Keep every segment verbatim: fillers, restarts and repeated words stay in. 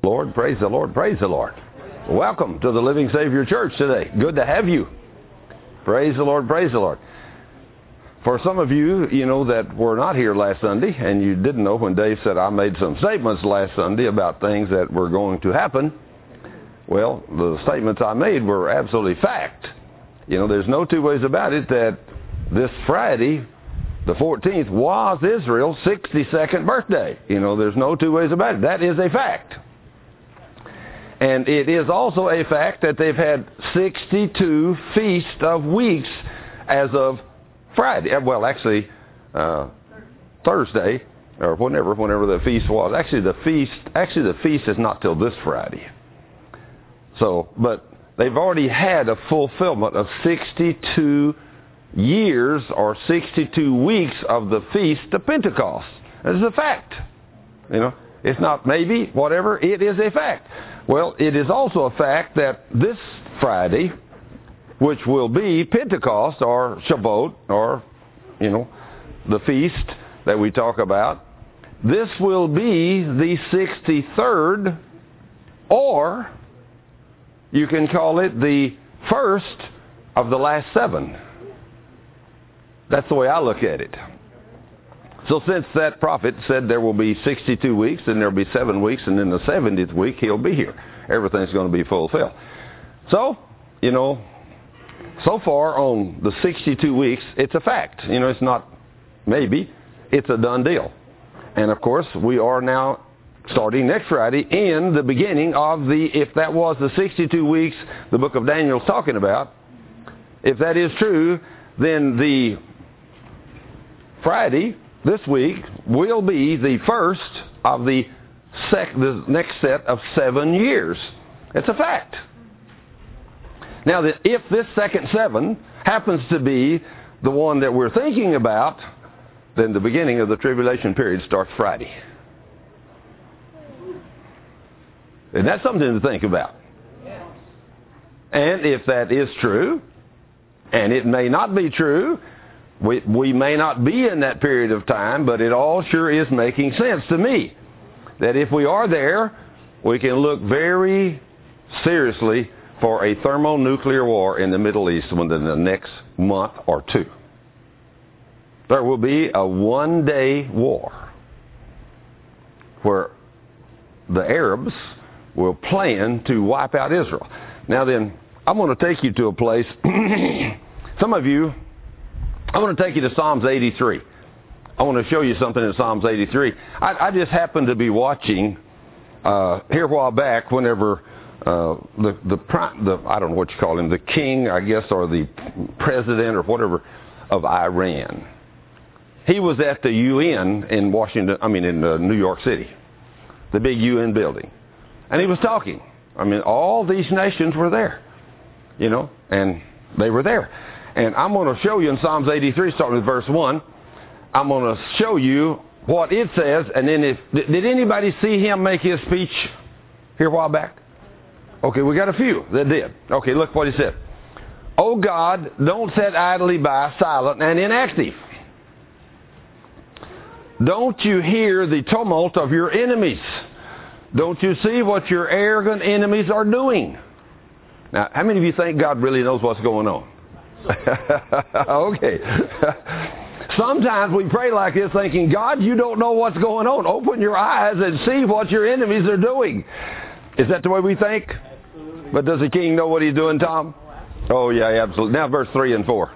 Lord, praise the Lord, praise the Lord. Welcome to the Living Savior Church today. Good to have you. Praise the Lord, praise the Lord. For some of you, you know, that were not here last Sunday, and you didn't know when Dave said I made some statements last Sunday about things that were going to happen. Well, the statements I made were absolutely fact. You know, there's no two ways about it that this Friday, the fourteenth, was Israel's sixty-second birthday. You know, there's no two ways about it. That is a fact. And it is also a fact that they've had sixty-two Feast of Weeks as of Friday. Well, actually, uh, Thursday, or whenever, whenever the feast was. Actually, the feast, actually the feast is not till this Friday. So, but they've already had a fulfillment of sixty-two years or sixty-two weeks of the Feast of Pentecost. This is a fact. You know, it's not maybe, whatever, it is a fact. Well, it is also a fact that this Friday, which will be Pentecost or Shavuot or, you know, the feast that we talk about, this will be the sixty-third, or you can call it the first of the last seven. That's the way I look at it. So since that prophet said there will be sixty-two weeks, and there will be seven weeks, and in the seventieth week he'll be here. Everything's going to be fulfilled. So, you know, so far on the sixty-two weeks, it's a fact. You know, it's not maybe, it's a done deal. And of course, we are now starting next Friday in the beginning of the, if that was the sixty-two weeks the book of Daniel's talking about, if that is true, then the Friday this week will be the first of the, sec- the next set of seven years. It's a fact. Now, that if this second seven happens to be the one that we're thinking about, then the beginning of the tribulation period starts Friday. And that's something to think about. And if that is true, and it may not be true, we, we may not be in that period of time, but it all sure is making sense to me. That if we are there, we can look very seriously for a thermonuclear war in the Middle East within the next month or two. There will be a one-day war where the Arabs will plan to wipe out Israel. Now then, I'm going to take you to a place, some of you, I'm going to take you to Psalms eighty-three. I want to show you something in Psalms eighty-three. I, I just happened to be watching uh, here a while back whenever uh, the, the, the, I don't know what you call him, the king, I guess, or the president or whatever of Iran. He was at the U N in Washington, I mean in uh, New York City, the big U N building. And he was talking. I mean, all these nations were there, you know, and they were there. And I'm going to show you in Psalms eighty-three, starting with verse one, I'm going to show you what it says. And then if, did anybody see him make his speech here a while back? Okay, we got a few that did. Okay, look what he said. Oh God, don't sit idly by, silent and inactive. Don't you hear the tumult of your enemies? Don't you see what your arrogant enemies are doing? Now, how many of you think God really knows what's going on? Okay. Sometimes we pray like this thinking, God, you don't know what's going on. Open your eyes and see what your enemies are doing. Is that the way we think? Absolutely. But does the king know what he's doing, Tom? Oh, yeah, absolutely. Now verse three and four.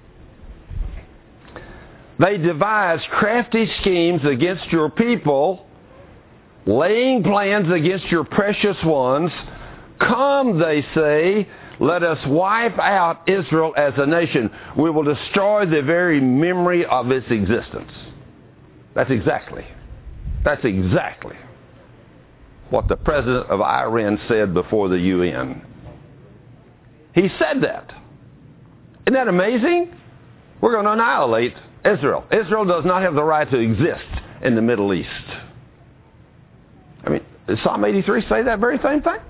They devise crafty schemes against your people, laying plans against your precious ones. Come, they say, let us wipe out Israel as a nation. We will destroy the very memory of its existence. That's exactly, that's exactly what the president of Iran said before the U N. He said that. Isn't that amazing? We're going to annihilate Israel. Israel does not have the right to exist in the Middle East. I mean, does Psalm eighty-three say that very same thing?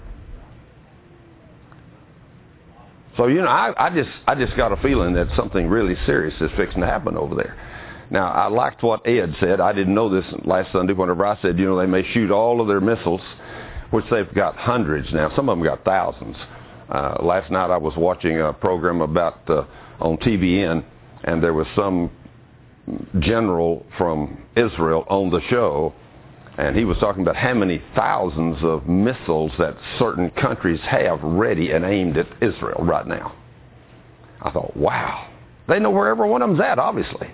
So, you know, I, I just I just got a feeling that something really serious is fixing to happen over there. Now, I liked what Ed said. I didn't know this last Sunday whenever I said, you know, they may shoot all of their missiles which they've got hundreds now. Some of them got thousands. Uh, last night I was watching a program about uh, on T B N, and there was some general from Israel on the show, and he was talking about how many thousands of missiles that certain countries have ready and aimed at Israel right now. I thought, wow, they know where every one of them's at, obviously.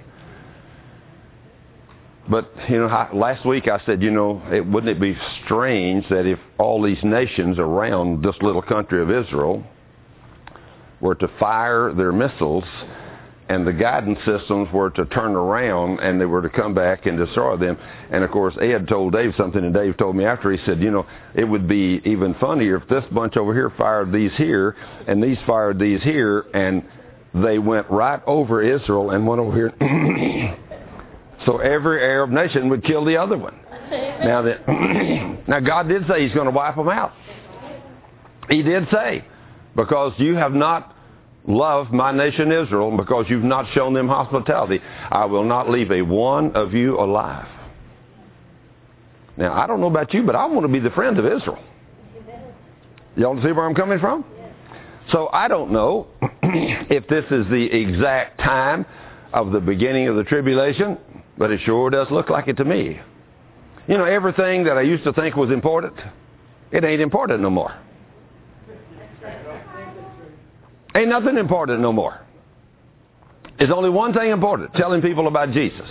But, you know, I, last week I said, you know, it, wouldn't it be strange that if all these nations around this little country of Israel were to fire their missiles and the guidance systems were to turn around and they were to come back and destroy them. And, of course, Ed told Dave something, and Dave told me after, he said, you know, it would be even funnier if this bunch over here fired these here and these fired these here, and they went right over Israel and went over here. So every Arab nation would kill the other one. Now, that, now God did say he's going to wipe them out. He did say, because you have not loved my nation Israel, and because you've not shown them hospitality, I will not leave a one of you alive. Now, I don't know about you, but I want to be the friend of Israel. Y'all see where I'm coming from? So I don't know if this is the exact time of the beginning of the tribulation, but it sure does look like it to me. You know, everything that I used to think was important, it ain't important no more. Ain't nothing important no more. There's only one thing important, telling people about Jesus.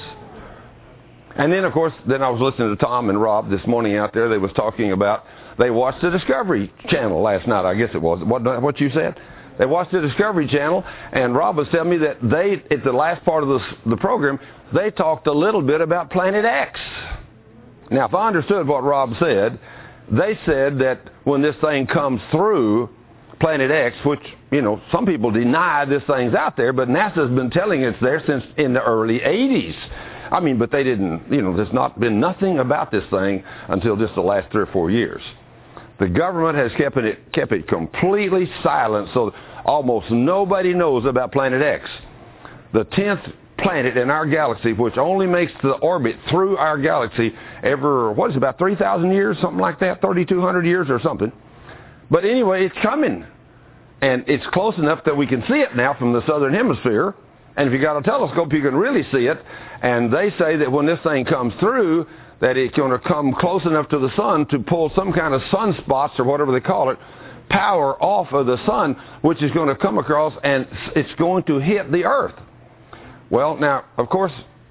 And then, of course, then I was listening to Tom and Rob this morning out there. They was talking about, they watched the Discovery Channel last night, I guess it was. What, what you said? They watched the Discovery Channel, and Rob was telling me that they, at the last part of the, the program, they talked a little bit about Planet X. Now, if I understood what Rob said, they said that when this thing comes through Planet X, which, you know, some people deny this thing's out there, but NASA's been telling it's there since in the early eighties. I mean, but they didn't, you know, there's not been nothing about this thing until just the last three or four years. The government has kept it, kept it completely silent, so almost nobody knows about Planet X. The tenth planet in our galaxy, which only makes the orbit through our galaxy every, what is it, about three thousand years, something like that, thirty-two hundred years or something. But anyway, it's coming. And it's close enough that we can see it now from the southern hemisphere. And if you got a telescope, you can really see it. And they say that when this thing comes through, that it's going to come close enough to the sun to pull some kind of sunspots or whatever they call it, power off of the sun, which is going to come across and it's going to hit the earth. Well, now, of course,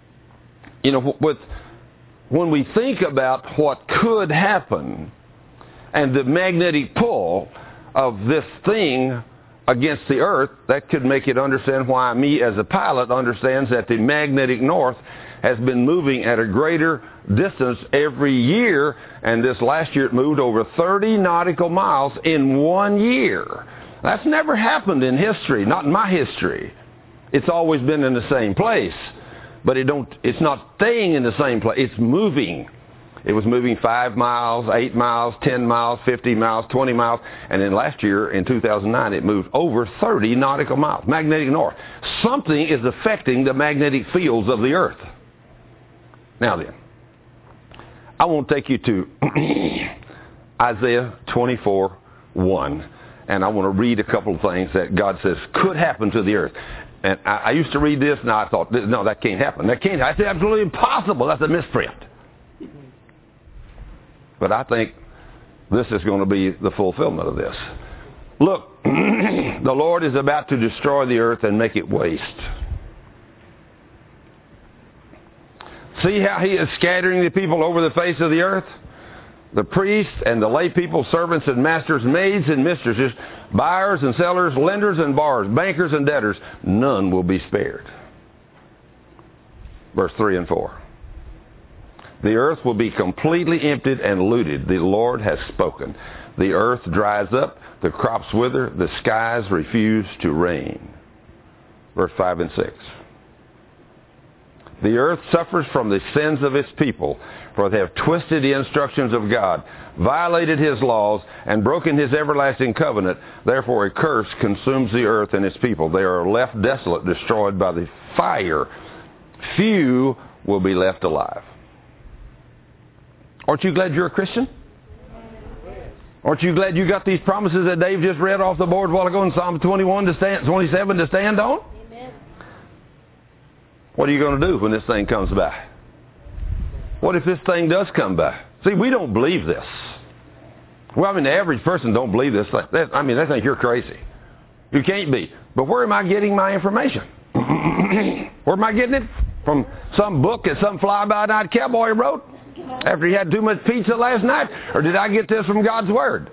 you know, with when we think about what could happen and the magnetic pull of this thing against the earth, that could make it understand why me as a pilot understands that the magnetic north has been moving at a greater distance every year, and this last year it moved over thirty nautical miles in one year. That's never happened in history, not in my history. It's always been in the same place, but it don't, it's not staying in the same place, it's moving. It was moving five miles, eight miles, ten miles, fifty miles, twenty miles, and then last year, in two thousand nine, it moved over thirty nautical miles, magnetic north. Something is affecting the magnetic fields of the earth. Now then, I want to take you to Isaiah twenty-four one, and I want to read a couple of things that God says could happen to the earth. And I, I used to read this, and I thought, no, that can't happen. That can't happen. That's absolutely impossible. That's a misprint. But I think this is going to be the fulfillment of this. Look, the Lord is about to destroy the earth and make it waste. See how he is scattering the people over the face of the earth? The priests and the lay people, servants and masters, maids and mistresses, buyers and sellers, lenders and borrowers, bankers and debtors, none will be spared. Verse three and four. The earth will be completely emptied and looted. The Lord has spoken. The earth dries up, the crops wither, the skies refuse to rain. Verse five and six. The earth suffers from the sins of its people, for they have twisted the instructions of God, violated his laws, and broken his everlasting covenant. Therefore a curse consumes the earth and its people. They are left desolate, destroyed by the fire. Few will be left alive. Aren't you glad you're a Christian? Aren't you glad you got these promises that Dave just read off the board a while ago in Psalm twenty-one to stand, twenty-seven to stand on? Amen. What are you going to do when this thing comes by? What if this thing does come by? See, we don't believe this. Well, I mean, the average person don't believe this. I mean, they think you're crazy. You can't be. But where am I getting my information? Where am I getting it? From some book that some fly-by-night cowboy wrote after he had too much pizza last night? Or did I get this from God's Word?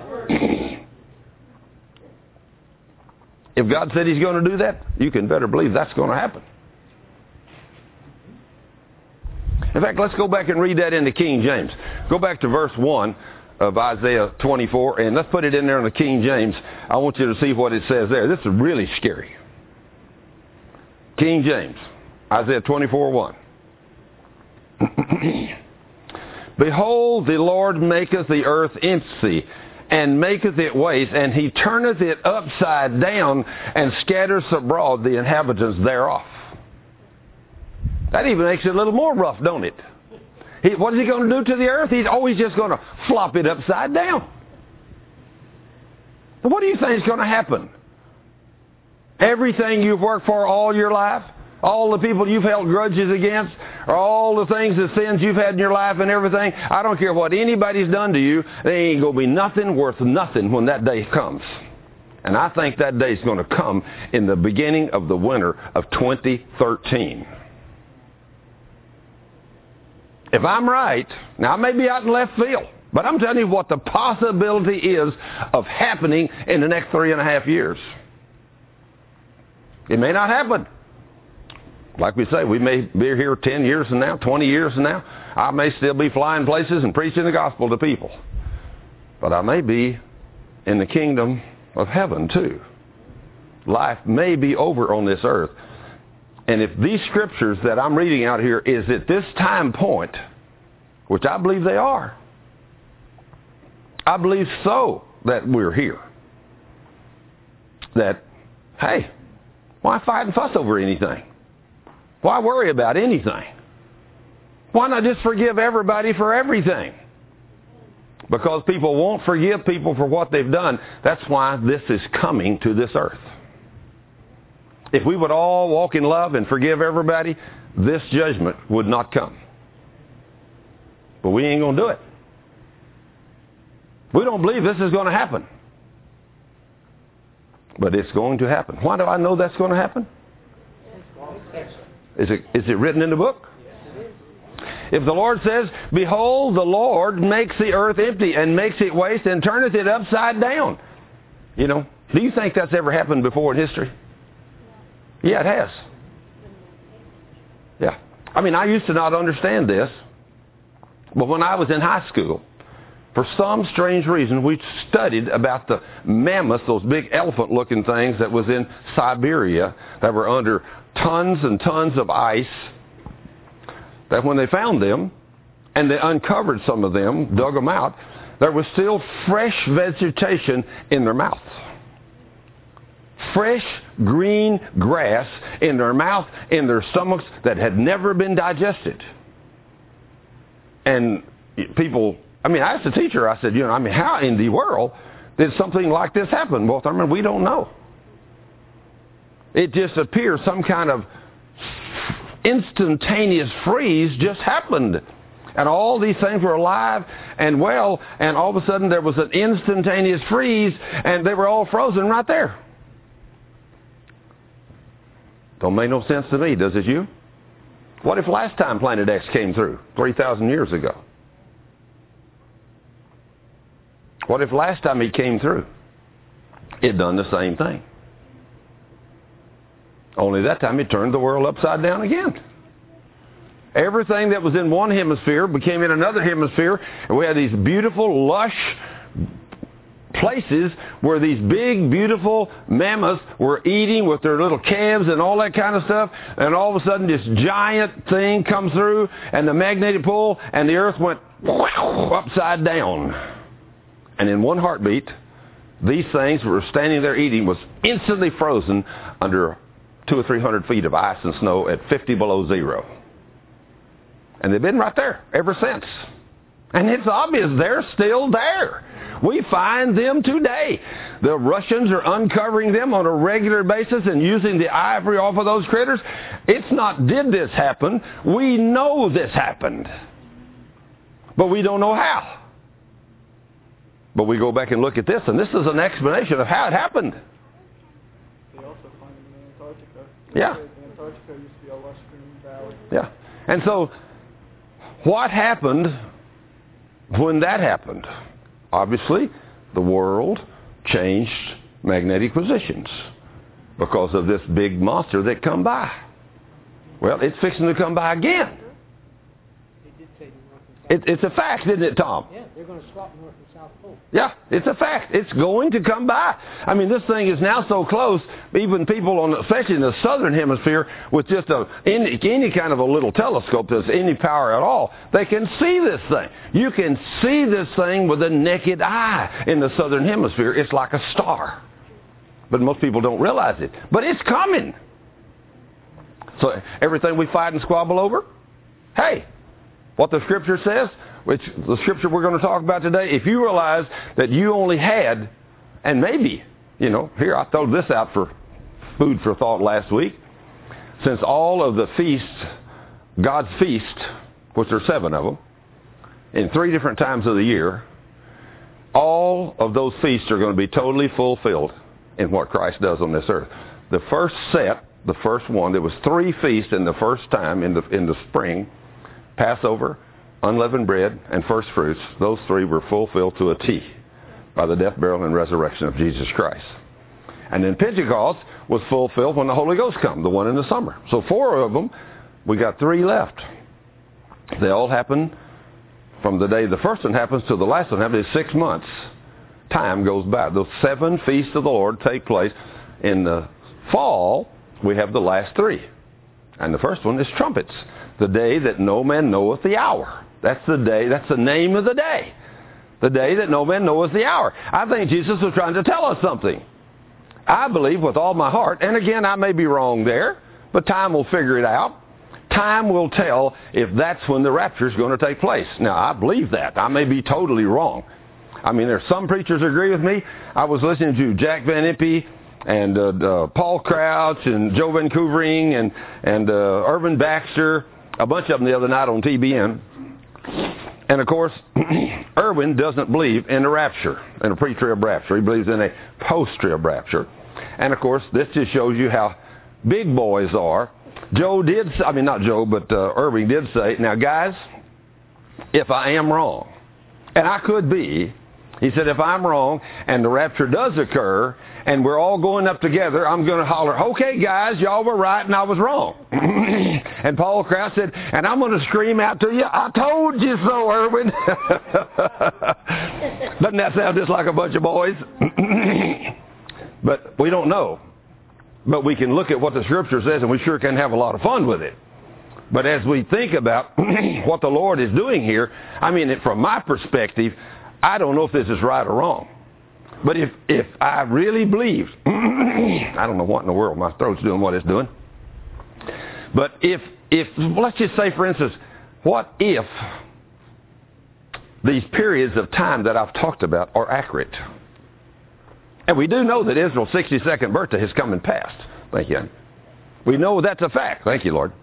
If God said He's going to do that, you can better believe that's going to happen. In fact, let's go back and read that in the King James. Go back to verse one of Isaiah twenty-four, and let's put it in there in the King James. I want you to see what it says there. This is really scary. King James, Isaiah twenty-four, one. Behold, the Lord maketh the earth empty, and maketh it waste, and He turneth it upside down, and scatters abroad the inhabitants thereof. That even makes it a little more rough, don't it? He, what is He going to do to the earth? He's always just going to flop it upside down. What do you think is going to happen? Everything you've worked for all your life, all the people you've held grudges against, or all the things, the sins you've had in your life and everything, I don't care what anybody's done to you, they ain't going to be nothing worth nothing when that day comes. And I think that day is going to come in the beginning of the winter of twenty thirteen. If I'm right, now I may be out in left field, but I'm telling you what the possibility is of happening in the next three and a half years. It may not happen. Like we say, we may be here ten years from now, twenty years from now. I may still be flying places and preaching the gospel to people. But I may be in the kingdom of heaven too. Life may be over on this earth. And if these scriptures that I'm reading out here is at this time point, which I believe they are, I believe so that we're here. That, hey, why fight and fuss over anything? Why worry about anything? Why not just forgive everybody for everything? Because people won't forgive people for what they've done. That's why this is coming to this earth. If we would all walk in love and forgive everybody, this judgment would not come. But we ain't going to do it. We don't believe this is going to happen. But it's going to happen. Why do I know that's going to happen? Is it, is it written in the book? If the Lord says, behold, the Lord makes the earth empty and makes it waste and turneth it upside down. You know, do you think that's ever happened before in history? Yeah, it has. Yeah. I mean, I used to not understand this, but when I was in high school, for some strange reason, we studied about the mammoths, those big elephant-looking things that was in Siberia that were under tons and tons of ice, that when they found them, and they uncovered some of them, dug them out, there was still fresh vegetation in their mouths. Fresh green grass in their mouth, in their stomachs that had never been digested. And people, I mean, I asked the teacher, I said, you know, I mean, how in the world did something like this happen? Well, I mean, we don't know. It just appears some kind of instantaneous freeze just happened. And all these things were alive and well, and all of a sudden there was an instantaneous freeze, and they were all frozen right there. Don't make no sense to me, does it you? What if last time Planet X came through, three thousand years ago? What if last time he came through, it done the same thing? Only that time it turned the world upside down again. Everything that was in one hemisphere became in another hemisphere, and we had these beautiful, lush places where these big, beautiful mammoths were eating with their little calves and all that kind of stuff, and all of a sudden this giant thing comes through, and the magnetic pull, and the earth went upside down. And in one heartbeat, these things were standing there eating was instantly frozen under two or three hundred feet of ice and snow at fifty below zero. And they've been right there ever since. And it's obvious they're still there. We find them today. The Russians are uncovering them on a regular basis and using the ivory off of those critters. It's not did this happen. We know this happened. But we don't know how. But we go back and look at this, and this is an explanation of how it happened. They also find them in Antarctica. Yeah. Antarctica used to be a lush green valley. Yeah. And so, what happened when that happened? Obviously, the world changed magnetic positions because of this big monster that come by. Well, it's fixing to come by again. They did say north and south. It, it's a fact, isn't it, Tom? Yeah, they're going to swap north and south pole. Yeah, it's a fact. It's going to come by. I mean, this thing is now so close, even people, on, especially in the southern hemisphere, with just a, any, any kind of a little telescope that's any power at all, they can see this thing. You can see this thing with the naked eye in the southern hemisphere. It's like a star. But most people don't realize it. But it's coming. So everything we fight and squabble over, hey, what the Scripture says, which the Scripture we're going to talk about today, if you realize that you only had, and maybe, you know, here I throw this out for food for thought last week, since all of the feasts, God's feast, which are seven of them, in three different times of the year, all of those feasts are going to be totally fulfilled in what Christ does on this earth. The first set, the first one, there was three feasts in the first time in the in the spring, Passover, unleavened bread, and first fruits. Those three were fulfilled to a T by the death, burial, and resurrection of Jesus Christ. And then Pentecost was fulfilled when the Holy Ghost come, the one in the summer. So four of them, we got three left. They all happen from the day the first one happens to the last one happens. Six months. Time goes by. Those seven feasts of the Lord take place. In the fall, we have the last three. And the first one is trumpets. The day that no man knoweth the hour. That's the day, that's the name of the day. The day that no man knoweth the hour. I think Jesus was trying to tell us something. I believe with all my heart, and again, I may be wrong there, but time will figure it out. Time will tell if that's when the rapture is going to take place. Now, I believe that. I may be totally wrong. I mean, there's some preachers agree with me. I was listening to Jack Van Impe and uh, uh, Paul Crouch and Joe Vancouvering and, and uh, Irvin Baxter, a bunch of them the other night on T B N. And, of course, Irwin doesn't believe in the rapture, in a pre-trib rapture. He believes in a post-trib rapture. And, of course, this just shows you how big boys are. Joe did, I mean, not Joe, but uh, Irving did say, now, guys, if I am wrong, and I could be, he said, if I'm wrong and the rapture does occur and we're all going up together, I'm going to holler, okay, guys, y'all were right and I was wrong. And Paul Krause said, and I'm going to scream out to you, I told you so, Irwin. Doesn't that sound just like a bunch of boys? But we don't know. But we can look at what the Scripture says, and we sure can have a lot of fun with it. But as we think about what the Lord is doing here, I mean, from my perspective, I don't know if this is right or wrong. But if, if I really believed, I don't know what in the world, my throat's doing what it's doing. But if, if let's just say, for instance, what if these periods of time that I've talked about are accurate? And we do know that Israel's sixty-second birthday has come and passed. Thank you. We know that's a fact. Thank you, Lord.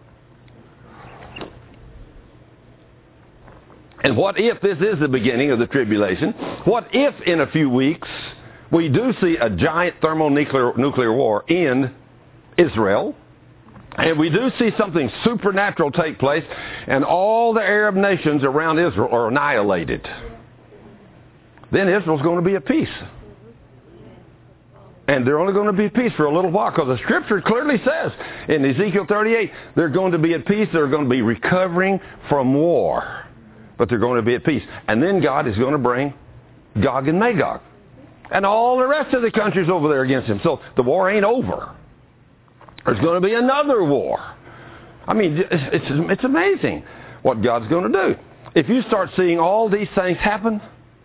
And what if this is the beginning of the tribulation? What if in a few weeks we do see a giant thermonuclear nuclear war in Israel, and we do see something supernatural take place, and all the Arab nations around Israel are annihilated? Then Israel's going to be at peace. And they're only going to be at peace for a little while, because the Scripture clearly says in Ezekiel thirty-eight, they're going to be at peace, they're going to be recovering from war. But they're going to be at peace. And then God is going to bring Gog and Magog. And all the rest of the countries over there against him. So the war ain't over. There's going to be another war. I mean, it's, it's, it's amazing what God's going to do. If you start seeing all these things happen,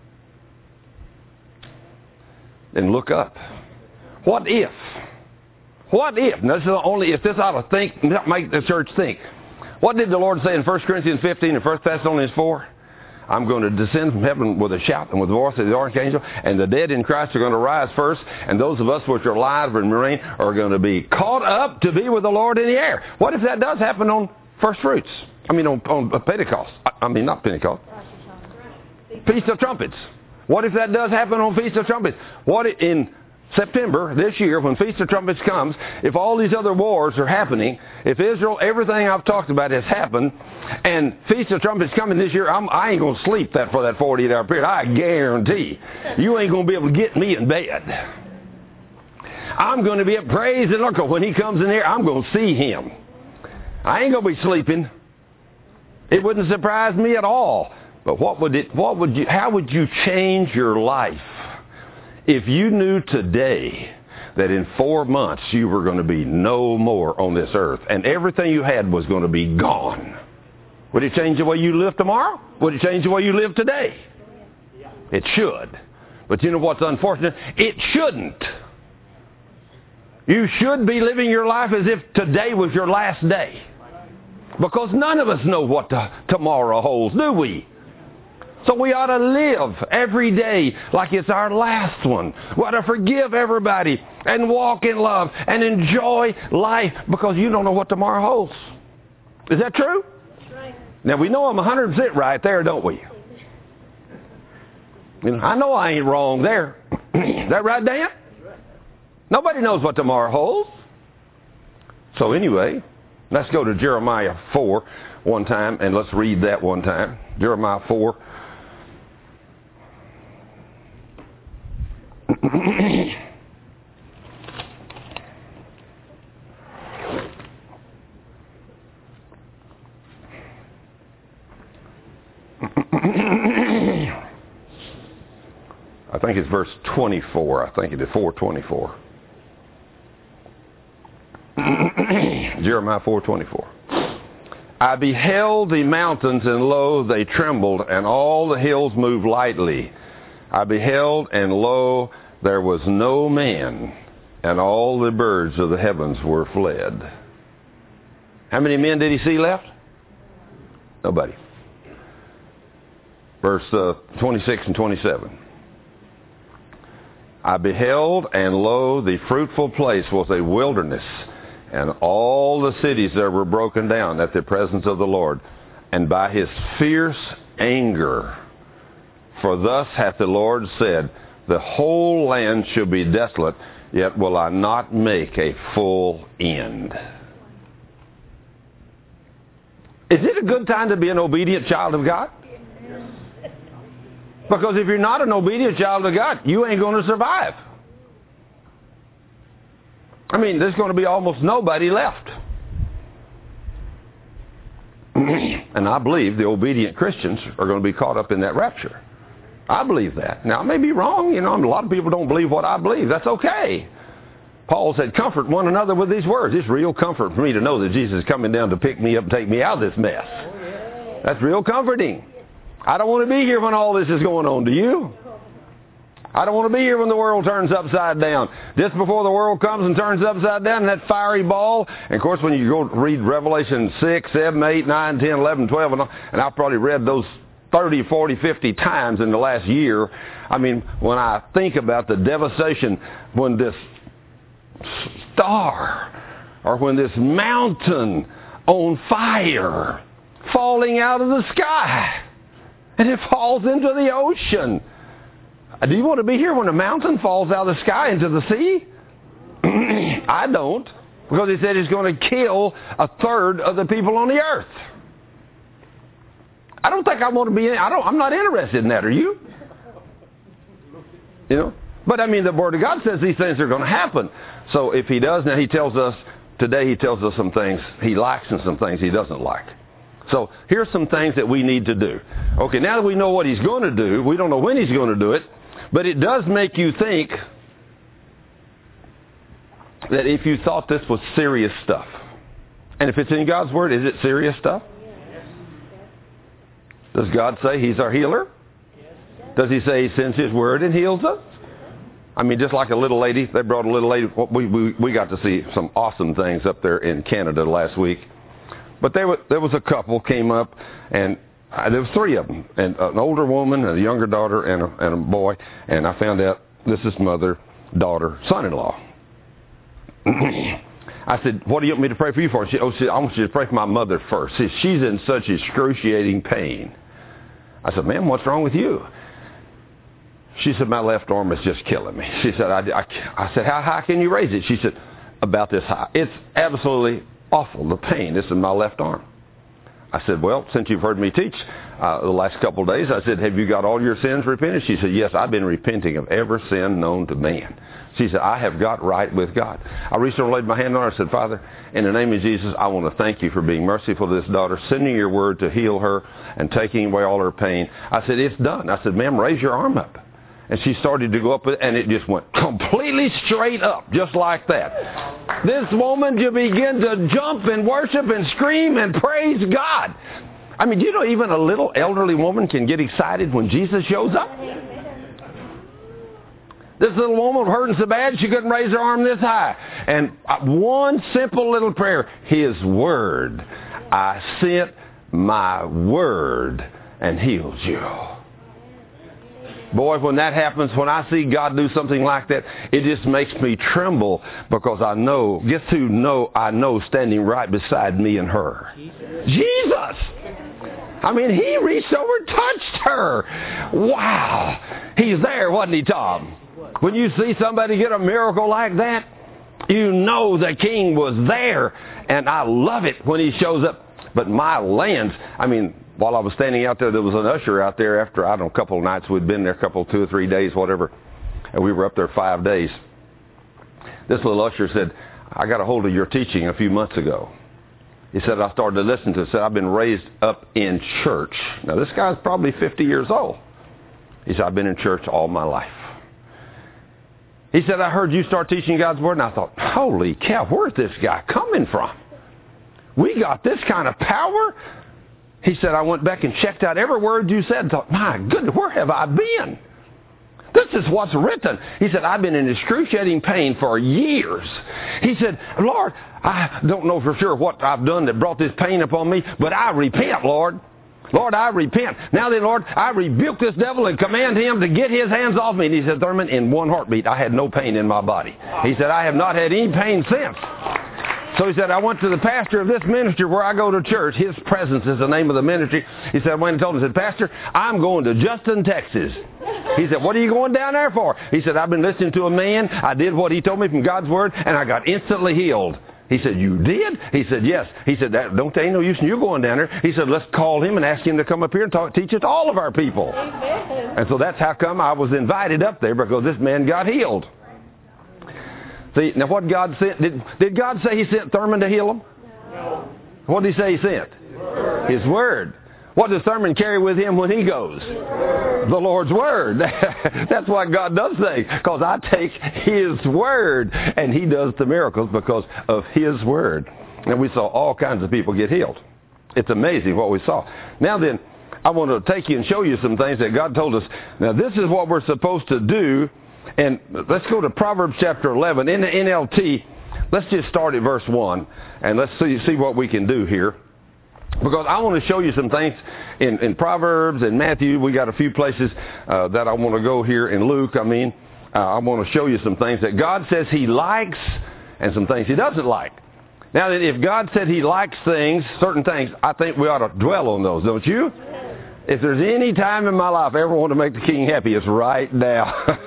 then look up. What if? What if? Now, this is only if this ought to think, make the church think. What did the Lord say in First Corinthians fifteen and First Thessalonians four? I'm going to descend from heaven with a shout and with the voice of the archangel, and the dead in Christ are going to rise first, and those of us which are alive and remain are going to be caught up to be with the Lord in the air. What if that does happen on first fruits? I mean, on, on Pentecost. I, I mean, not Pentecost. Feast of Trumpets. What if that does happen on Feast of Trumpets? What if in September this year, when Feast of Trumpets comes, if all these other wars are happening, if Israel, everything I've talked about has happened, and Feast of Trumpets coming this year, I'm, I ain't going to sleep that for that forty-eight hour period. I guarantee you ain't going to be able to get me in bed. I'm going to be at praise and look. When he comes in here, I'm going to see him. I ain't going to be sleeping. It wouldn't surprise me at all. But what would it? What would you? How would you change your life if you knew today that in four months you were going to be no more on this earth and everything you had was going to be gone? Would it change the way you live tomorrow? Would it change the way you live today? It should. But you know what's unfortunate? It shouldn't. You should be living your life as if today was your last day. Because none of us know what the, tomorrow holds, do we? So we ought to live every day like it's our last one. We ought to forgive everybody and walk in love and enjoy life because you don't know what tomorrow holds. Is that true? That's right. Now we know I'm one hundred percent right there, don't we? You know, I know I ain't wrong there. Is that right, Dan? Nobody knows what tomorrow holds. So anyway, let's go to Jeremiah four one time and let's read that one time. Jeremiah four. I think it's verse twenty-four. I think it is four twenty-four. Jeremiah four twenty-four. I beheld the mountains, and lo, they trembled, and all the hills moved lightly. I beheld, and lo, there was no man, and all the birds of the heavens were fled. How many men did he see left? Nobody. Verse uh, twenty-six and twenty-seven. I beheld, and lo, the fruitful place was a wilderness, and all the cities there were broken down at the presence of the Lord, and by his fierce anger. For thus hath the Lord said, the whole land shall be desolate, yet will I not make a full end. Is it a good time to be an obedient child of God? Because if you're not an obedient child of God, you ain't going to survive. I mean, there's going to be almost nobody left. And I believe the obedient Christians are going to be caught up in that rapture. I believe that. Now, I may be wrong. You know, a lot of people don't believe what I believe. That's okay. Paul said, comfort one another with these words. It's real comfort for me to know that Jesus is coming down to pick me up and take me out of this mess. That's real comforting. I don't want to be here when all this is going on. Do you? I don't want to be here when the world turns upside down. Just before the world comes and turns upside down, that fiery ball. And of course, when you go read Revelation six, seven, eight, nine, ten, eleven, twelve, and, all, and I've probably read those thirty, forty, fifty times in the last year. I mean, when I think about the devastation when this star or when this mountain on fire falling out of the sky and it falls into the ocean. Do you want to be here when a mountain falls out of the sky into the sea? I don't, because he said he's going to kill a third of the people on the earth. I don't think I want to be in, I don't, I'm not interested in that, are you? You know? But I mean, the Word of God says these things are going to happen. So if he does, now he tells us, today he tells us some things he likes and some things he doesn't like. So here's some things that we need to do. Okay, now that we know what he's going to do, we don't know when he's going to do it, but it does make you think that if you thought this was serious stuff, and if it's in God's Word, is it serious stuff? Does God say he's our healer? Does he say he sends his word and heals us? I mean, just like a little lady, they brought a little lady. We, we, we got to see some awesome things up there in Canada last week. But there was, there was a couple came up, and I, there was three of them, and an older woman, a younger daughter, and a, and a boy. And I found out this is mother, daughter, son-in-law. I said, what do you want me to pray for you for? She, oh, she, I want you to pray for my mother first. See, she's in such excruciating pain. I said, ma'am, what's wrong with you? She said, my left arm is just killing me. She said, I, I, I said, how high can you raise it? She said, about this high. It's absolutely awful, the pain. It's in my left arm. I said, well, since you've heard me teach uh, the last couple of days, I said, have you got all your sins repented? She said, yes, I've been repenting of every sin known to man. She said, I have got right with God. I recently laid my hand on her and said, Father, in the name of Jesus, I want to thank you for being merciful to this daughter, sending your word to heal her and taking away all her pain. I said, it's done. I said, ma'am, raise your arm up. And she started to go up, and it just went completely straight up, just like that. This woman just began to jump and worship and scream and praise God. I mean, you know, even a little elderly woman can get excited when Jesus shows up. This little woman was hurting so bad she couldn't raise her arm this high. And one simple little prayer, His word. I sent my word and healed you. Boy, when that happens, when I see God do something like that, it just makes me tremble because I know, guess who know I know standing right beside me and her? Jesus. Jesus! I mean, He reached over and touched her. Wow! He's there, wasn't He, Tom? When you see somebody get a miracle like that, you know the King was there. And I love it when He shows up. But my lands, I mean, while I was standing out there, there was an usher out there after, I don't know, a couple of nights. We'd been there a couple, two or three days, whatever. And we were up there five days. This little usher said, I got a hold of your teaching a few months ago. He said, I started to listen to it. He said, I've been raised up in church. Now, this guy's probably fifty years old. He said, I've been in church all my life. He said, I heard you start teaching God's Word, and I thought, holy cow, where's this guy coming from? We got this kind of power? He said, I went back and checked out every word you said and thought, my goodness, where have I been? This is what's written. He said, I've been in excruciating pain for years. He said, Lord, I don't know for sure what I've done that brought this pain upon me, but I repent, Lord. Lord, I repent. Now then, Lord, I rebuke this devil and command him to get his hands off me. And he said, Thurman, in one heartbeat, I had no pain in my body. He said, I have not had any pain since. So he said, I went to the pastor of this ministry where I go to church. His Presence is the name of the ministry. He said, I went and told him, he said, Pastor, I'm going to Justin, Texas. He said, what are you going down there for? He said, I've been listening to a man. I did what he told me from God's Word, and I got instantly healed. He said, you did? He said, yes. He said, that don't ain't no use in you going down there. He said, let's call him and ask him to come up here and talk, teach it to all of our people. Amen. And so that's how come I was invited up there, because this man got healed. See, now what God sent, did, did God say He sent Thurman to heal him? No. What did He say He sent? His Word. His Word. What does Thurman carry with him when he goes? Word. The Lord's Word. That's what God does say, because I take His Word, and He does the miracles because of His Word. And we saw all kinds of people get healed. It's amazing what we saw. Now then, I want to take you and show you some things that God told us. Now this is what we're supposed to do. And let's go to Proverbs chapter eleven. In the N L T, let's just start at verse one, and let's see, see what we can do here. Because I want to show you some things in, in Proverbs and Matthew. We got a few places uh, that I want to go here. In Luke, I mean, uh, I want to show you some things that God says He likes and some things He doesn't like. Now, if God said He likes things, certain things, I think we ought to dwell on those, don't you? If there's any time in my life I ever want to make the King happy, it's right now.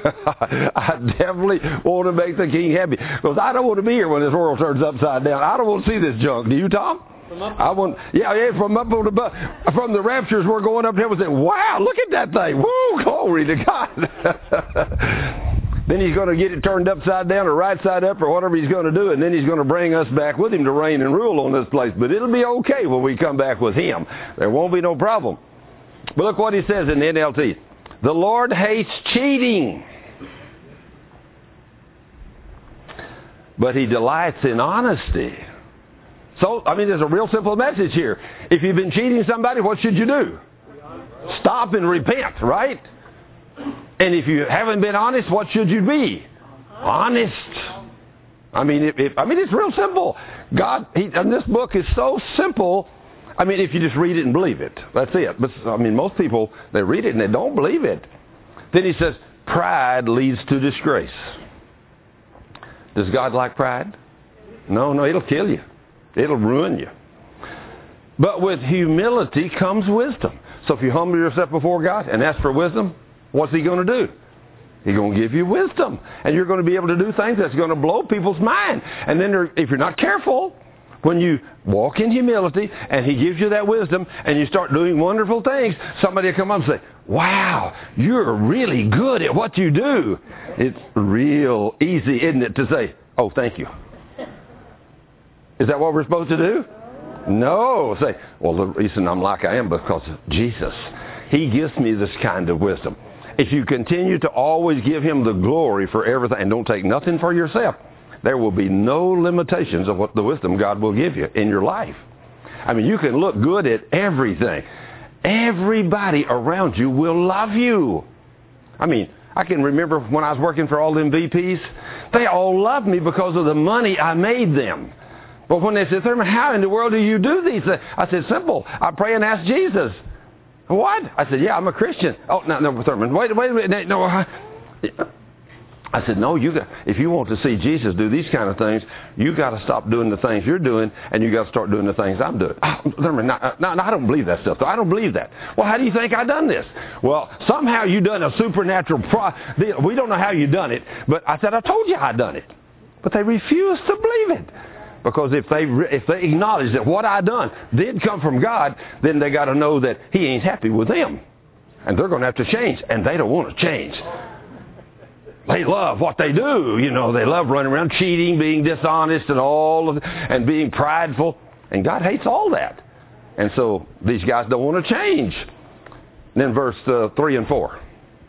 I definitely want to make the King happy, because I don't want to be here when this world turns upside down. I don't want to see this junk. Do you, Tom? I want, yeah, yeah, from up on the from the raptures, we're going up there and say, wow, look at that thing. Woo, glory to God. Then He's going to get it turned upside down or right side up or whatever He's going to do, and then He's going to bring us back with Him to reign and rule on this place. But it'll be okay when we come back with Him. There won't be no problem. But look what He says in the N L T. The Lord hates cheating, but He delights in honesty. So, I mean, there's a real simple message here. If you've been cheating somebody, what should you do? Stop and repent, right? And if you haven't been honest, what should you be? Honest. I mean, if, if, I mean, it's real simple. God, he, and this book is so simple. I mean, if you just read it and believe it, that's it. But, I mean, most people, they read it and they don't believe it. Then he says, pride leads to disgrace. Does God like pride? No, no, it'll kill you. It'll ruin you. But with humility comes wisdom. So if you humble yourself before God and ask for wisdom, what's he going to do? He's going to give you wisdom. And you're going to be able to do things that's going to blow people's mind. And then if you're not careful, when you walk in humility and he gives you that wisdom and you start doing wonderful things, somebody will come up and say, wow, you're really good at what you do. It's real easy, isn't it, to say, oh, thank you. Is that what we're supposed to do? No. Say, well, the reason I'm like I am because of Jesus. He gives me this kind of wisdom. If you continue to always give him the glory for everything and don't take nothing for yourself, there will be no limitations of what the wisdom God will give you in your life. I mean, you can look good at everything. Everybody around you will love you. I mean, I can remember when I was working for all them V Ps, they all loved me because of the money I made them. But when they said, Thurman, how in the world do you do these things? I said, simple. I pray and ask Jesus. What? I said, yeah, I'm a Christian. Oh, no, no, Thurman, wait, wait a minute. No, I, I said, no, you got, if you want to see Jesus do these kind of things, you got to stop doing the things you're doing, and you got to start doing the things I'm doing. Oh, Thurman, no, no, no, I don't believe that stuff. I don't believe that. Well, how do you think I done this? Well, somehow you done a supernatural pro. We don't know how you done it, but I said, I told you I done it. But they refused to believe it. Because if they if they acknowledge that what I done did come from God, then they got to know that he ain't happy with them. And they're going to have to change. And they don't want to change. They love what they do. You know, they love running around cheating, being dishonest, and all of, and being prideful. And God hates all that. And so these guys don't want to change. And then verse uh, three and four.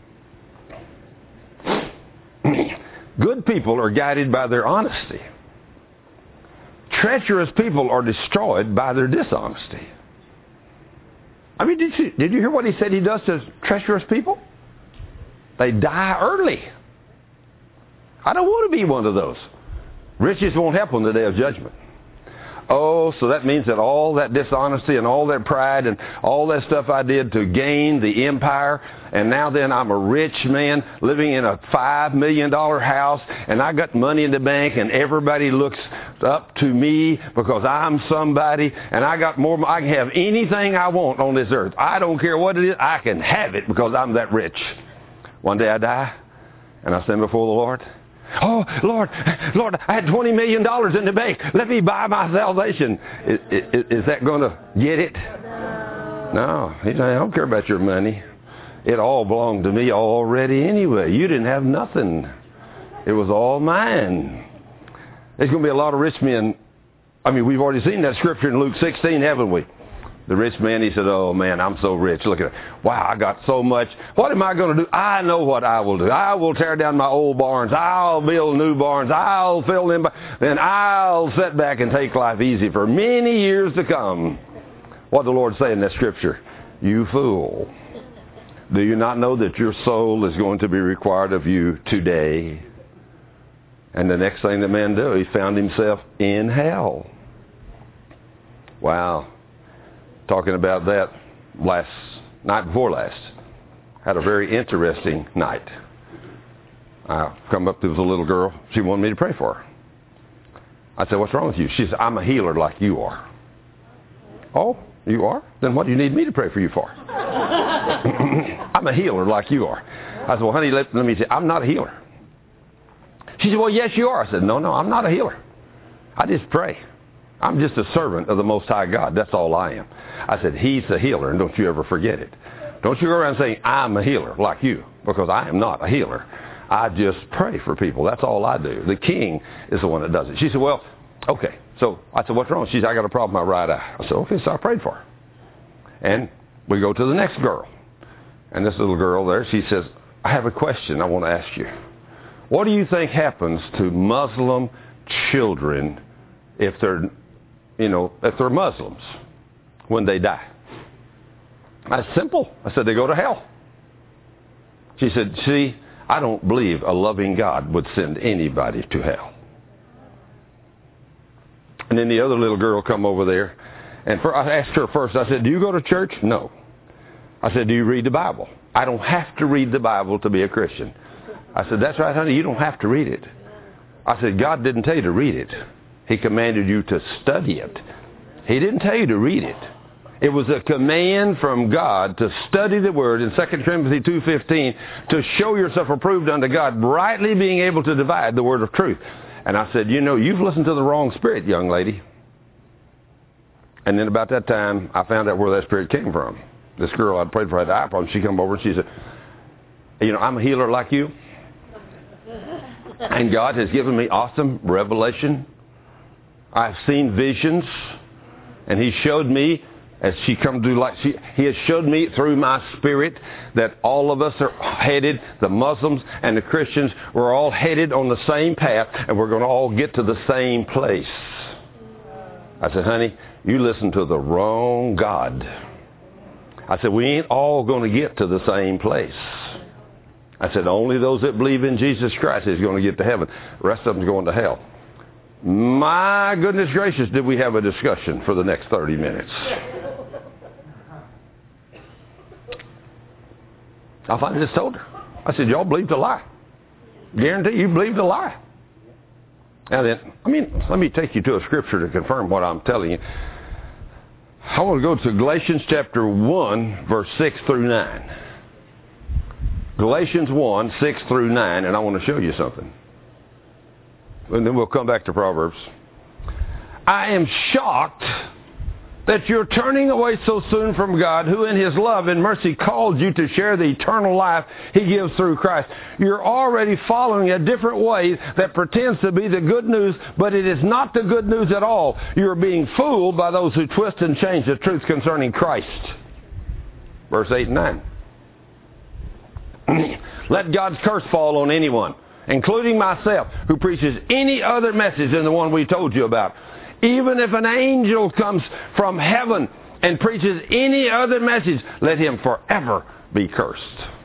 Good people are guided by their honesty. Treacherous people are destroyed by their dishonesty. I mean, did you, did you hear what he said he does to treacherous people? They die early. I don't want to be one of those. Riches won't help on the day of judgment. Oh, so that means that all that dishonesty and all that pride and all that stuff I did to gain the empire, and now then I'm a rich man living in a five million dollar house, and I got money in the bank, and everybody looks up to me because I'm somebody, and I got more, I can have anything I want on this earth. I don't care what it is, I can have it because I'm that rich. One day I die, and I stand before the Lord. Oh, Lord, Lord, I had twenty million dollars in the bank. Let me buy my salvation. Is, is, is that going to get it? No. He said, I don't care about your money. It all belonged to me already anyway. You didn't have nothing. It was all mine. There's going to be a lot of rich men. I mean, we've already seen that scripture in Luke sixteen, haven't we? The rich man, he said, oh, man, I'm so rich. Look at it. Wow, I got so much. What am I going to do? I know what I will do. I will tear down my old barns. I'll build new barns. I'll fill them. Then I'll sit back and take life easy for many years to come. What did the Lord say in that scripture? You fool. Do you not know that your soul is going to be required of you today? And the next thing the man did, he found himself in hell. Wow. Talking about that last night before last. Had a very interesting night. I come up to a little girl. She wanted me to pray for her. I said, what's wrong with you? She said, I'm a healer like you are. Oh, you are? Then what do you need me to pray for you for? I'm a healer like you are. I said, well, honey, let, let me say, I'm not a healer. She said, well, yes, you are. I said, no, no, I'm not a healer. I just pray. I'm just a servant of the Most High God. That's all I am. I said, he's the healer, and don't you ever forget it. Don't you go around saying, I'm a healer like you, because I am not a healer. I just pray for people. That's all I do. The king is the one that does it. She said, well, okay. So I said, what's wrong? She said, I got a problem with my right eye. I said, okay, so I prayed for her. And we go to the next girl. And this little girl there, she says, I have a question I want to ask you. What do you think happens to Muslim children if they're, you know, if they're Muslims when they die? That's simple. I said, they go to hell. She said, see, I don't believe a loving God would send anybody to hell. And then the other little girl come over there, And for, I asked her first, I said, do you go to church? No. I said, do you read the Bible? I don't have to read the Bible to be a Christian. I said, that's right, honey, you don't have to read it. I said, God didn't tell you to read it. He commanded you to study it. He didn't tell you to read it. It was a command from God to study the Word in Second Timothy two fifteen to show yourself approved unto God, rightly being able to divide the word of truth. And I said, you know, you've listened to the wrong spirit, young lady. And then about that time, I found out where that spirit came from. This girl I'd prayed for had eye problem. She came over and she said, you know, I'm a healer like you. And God has given me awesome revelation. I've seen visions. And He showed me, as she come to like, she, He has showed me through my spirit that all of us are headed, the Muslims and the Christians, we're all headed on the same path, and we're going to all get to the same place. I said, honey, you listen to the wrong God. I said, we ain't all going to get to the same place. I said, only those that believe in Jesus Christ is going to get to heaven. The rest of them's going to hell. My goodness gracious, did we have a discussion for the next thirty minutes. I finally just told her. I said, y'all believed a lie. Guarantee you believed a lie. Now then, I mean, let me take you to a scripture to confirm what I'm telling you. I want to go to Galatians chapter one, verse six through nine. Galatians one, six through nine, and I want to show you something. And then we'll come back to Proverbs. I am shocked that you're turning away so soon from God, who in His love and mercy called you to share the eternal life He gives through Christ. You're already following a different way that pretends to be the good news, but it is not the good news at all. You're being fooled by those who twist and change the truth concerning Christ. Verse eight and nine. Let God's curse fall on anyone, including myself, who preaches any other message than the one we told you about. Even if an angel comes from heaven and preaches any other message, let him forever be cursed.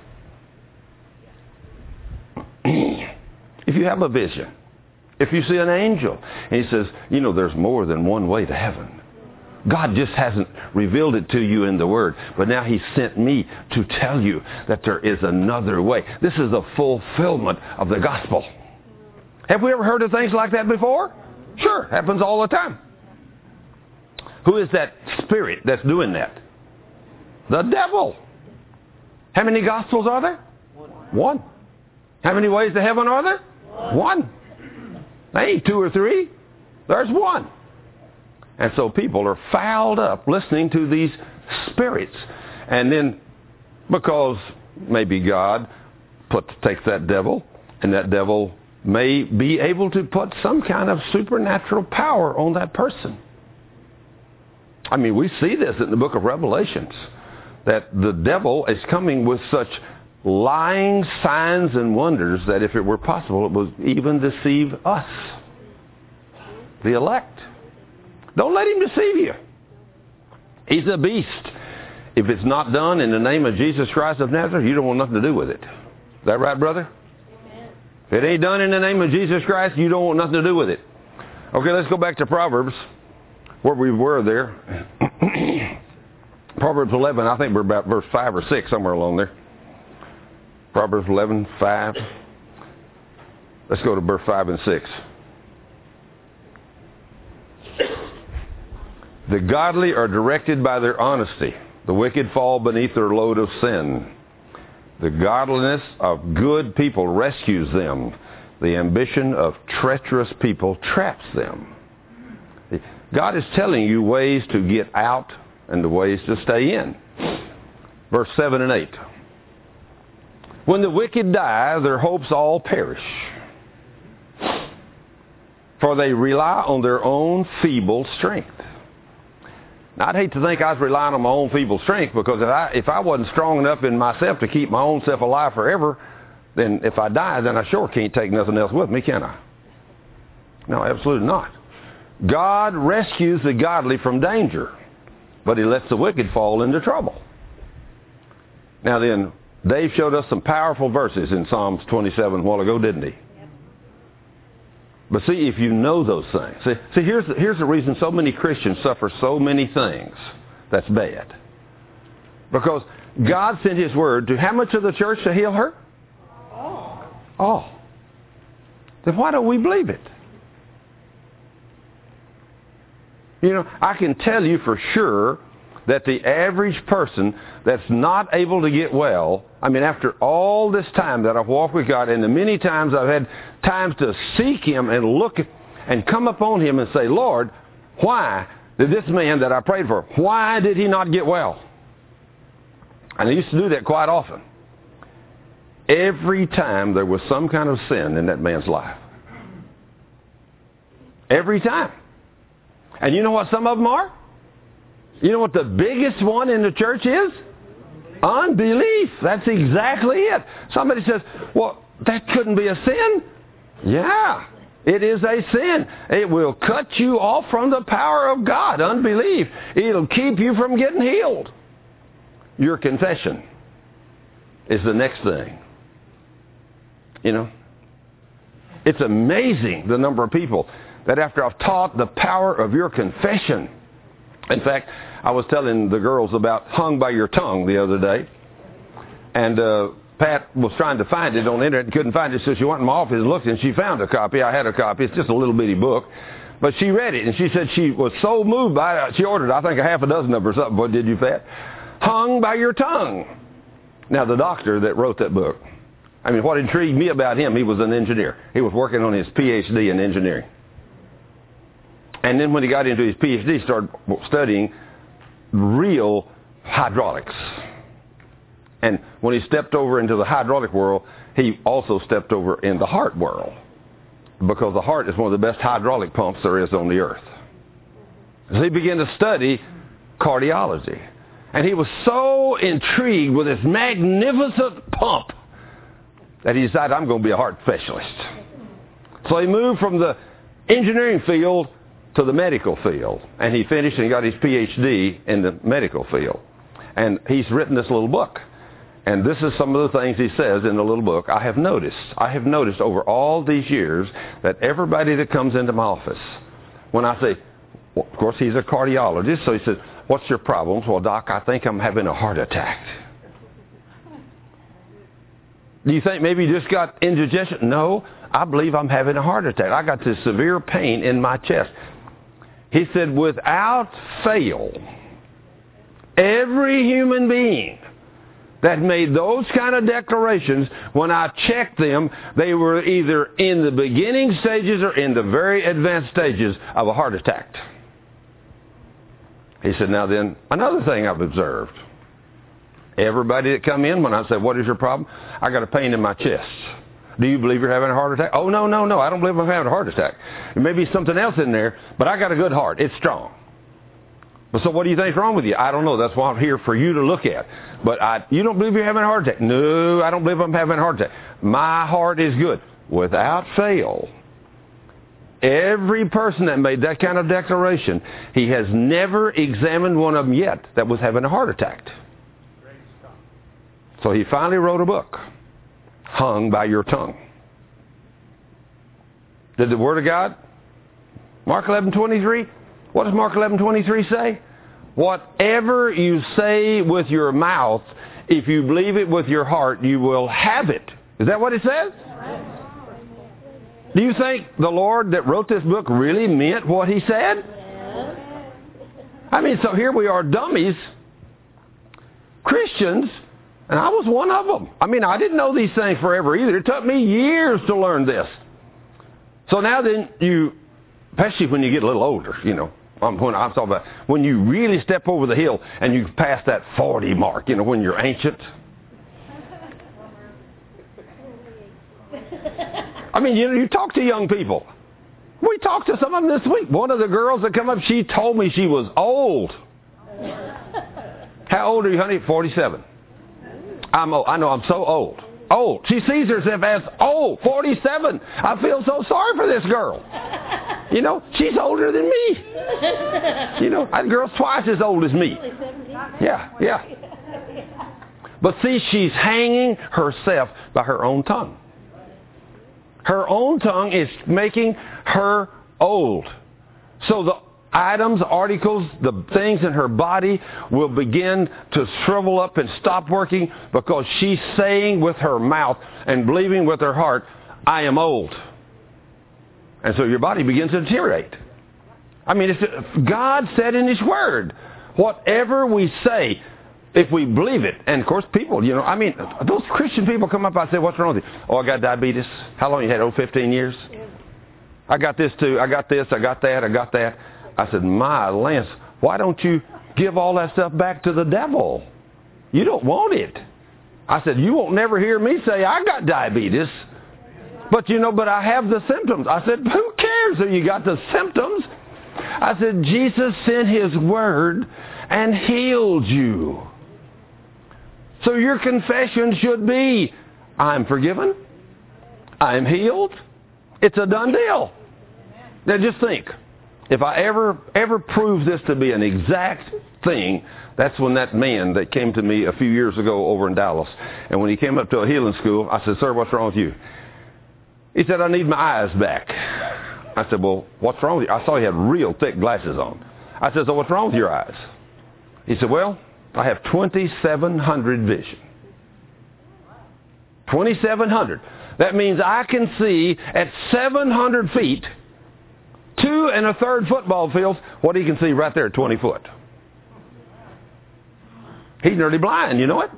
If you have a vision, if you see an angel, and he says, you know, there's more than one way to heaven. God just hasn't revealed it to you in the Word, but now He sent me to tell you that there is another way. This is a fulfillment of the gospel. Have we ever heard of things like that before? Sure, happens all the time. Who is that spirit that's doing that? The devil. How many gospels are there? One. How many ways to heaven are there? One. There ain't two or three. There's one. And so people are fouled up listening to these spirits. And then because maybe God put, takes that devil, and that devil may be able to put some kind of supernatural power on that person. I mean, we see this in the book of Revelations, that the devil is coming with such lying signs and wonders that if it were possible, it would even deceive us, the elect. Don't let him deceive you. He's a beast. If it's not done in the name of Jesus Christ of Nazareth, you don't want nothing to do with it. Is that right, brother? If it ain't done in the name of Jesus Christ, you don't want nothing to do with it. Okay, let's go back to Proverbs, where we were there. Proverbs eleven, I think we're about verse five or six, somewhere along there. Proverbs eleven, five. Let's go to verse five and six. The godly are directed by their honesty. The wicked fall beneath their load of sin. The godliness of good people rescues them. The ambition of treacherous people traps them. God is telling you ways to get out and the ways to stay in. Verse seven and eight. When the wicked die, their hopes all perish. For they rely on their own feeble strength. Now, I'd hate to think I was relying on my own feeble strength, because if I, if I wasn't strong enough in myself to keep my own self alive forever, then if I die, then I sure can't take nothing else with me, can I? No, absolutely not. God rescues the godly from danger, but He lets the wicked fall into trouble. Now then, Dave showed us some powerful verses in Psalms twenty-seven a while ago, didn't he? Yep. But see, if you know those things. See, see here's, the, here's the reason so many Christians suffer so many things that's bad. Because God sent His Word to how much of the church to heal her? All. All. Then why don't we believe it? You know, I can tell you for sure that the average person that's not able to get well, I mean, after all this time that I've walked with God, and the many times I've had times to seek Him and look and come upon Him and say, Lord, why did this man that I prayed for, why did he not get well? And I used to do that quite often. Every time there was some kind of sin in that man's life. Every time. And you know what some of them are? You know what the biggest one in the church is? Unbelief. That's exactly it. Somebody says, well, that couldn't be a sin. Yeah, it is a sin. It will cut you off from the power of God, unbelief. It'll keep you from getting healed. Your confession is the next thing. You know, it's amazing the number of people that after I've taught the power of your confession. In fact, I was telling the girls about Hung by Your Tongue the other day. And uh, Pat was trying to find it on the internet and couldn't find it, so she went in my office and looked, and she found a copy. I had a copy. It's just a little bitty book. But she read it, and she said she was so moved by it, she ordered, I think, a half a dozen of them or something. What did you, Pat? Hung by Your Tongue. Now, the doctor that wrote that book, I mean, what intrigued me about him, he was an engineer. He was working on his P H D in engineering. And then when he got into his P H D, he started studying real hydraulics. And when he stepped over into the hydraulic world, he also stepped over in the heart world. Because the heart is one of the best hydraulic pumps there is on the earth. So he began to study cardiology. And he was so intrigued with this magnificent pump that he decided, I'm going to be a heart specialist. So he moved from the engineering field to the medical field. And he finished and got his P H D in the medical field. And he's written this little book. And this is some of the things he says in the little book. I have noticed, I have noticed over all these years that everybody that comes into my office, when I say, well, of course he's a cardiologist, so he says, what's your problems? Well, Doc, I think I'm having a heart attack. Do you think maybe you just got indigestion? No, I believe I'm having a heart attack. I got this severe pain in my chest. He said, without fail, every human being that made those kind of declarations, when I checked them, they were either in the beginning stages or in the very advanced stages of a heart attack. He said, now then, another thing I've observed. Everybody that come in, when I say, what is your problem? I got a pain in my chest. Do you believe you're having a heart attack? Oh, no, no, no, I don't believe I'm having a heart attack. There may be something else in there, but I got a good heart. It's strong. So what do you think's wrong with you? I don't know. That's why I'm here for you to look at. But I, you don't believe you're having a heart attack? No, I don't believe I'm having a heart attack. My heart is good. Without fail, every person that made that kind of declaration, he has never examined one of them yet that was having a heart attack. So he finally wrote a book, Hung by Your Tongue. Did the Word of God? Mark eleven twenty-three. What does Mark eleven twenty-three say? Whatever you say with your mouth, if you believe it with your heart, you will have it. Is that what it says? Do you think the Lord that wrote this book really meant what He said? I mean, so here we are, dummies, Christians, and I was one of them. I mean, I didn't know these things forever either. It took me years to learn this. So now then you, especially when you get a little older, you know, when I'm talking about when you really step over the hill and you pass that forty mark, you know, when you're ancient. I mean, you you talk to young people. We talked to some of them this week. One of the girls that come up, she told me she was old. How old are you, honey? forty-seven. I'm old. I know I'm so old. Old. She sees herself as old. forty-seven. I feel so sorry for this girl. You know, she's older than me. You know, that girl's twice as old as me. Yeah, yeah. But see, she's hanging herself by her own tongue. Her own tongue is making her old. So the items, articles, the things in her body will begin to shrivel up and stop working because she's saying with her mouth and believing with her heart, I am old. And so your body begins to deteriorate. I mean, it's, God said in His Word, whatever we say, if we believe it, and of course people, you know, I mean, those Christian people come up, I say, what's wrong with you? Oh, I got diabetes. How long you had? Oh, fifteen years? I got this too. I got this. I got that. I got that. I said, my Lance, why don't you give all that stuff back to the devil? You don't want it. I said, you won't never hear me say, I got diabetes. But, you know, but I have the symptoms. I said, who cares if you got the symptoms? I said, Jesus sent His Word and healed you. So your confession should be, I'm forgiven. I'm healed. It's a done deal. Now just think, if I ever, ever prove this to be an exact thing, that's when that man that came to me a few years ago over in Dallas, and when he came up to a healing school, I said, sir, what's wrong with you? He said, I need my eyes back. I said, well, what's wrong with you? I saw he had real thick glasses on. I said, so what's wrong with your eyes? He said, well, I have twenty-seven hundred vision. twenty-seven hundred. That means I can see at seven hundred feet, two and a third football fields, what he can see right there at twenty foot. He's nearly blind, you know it?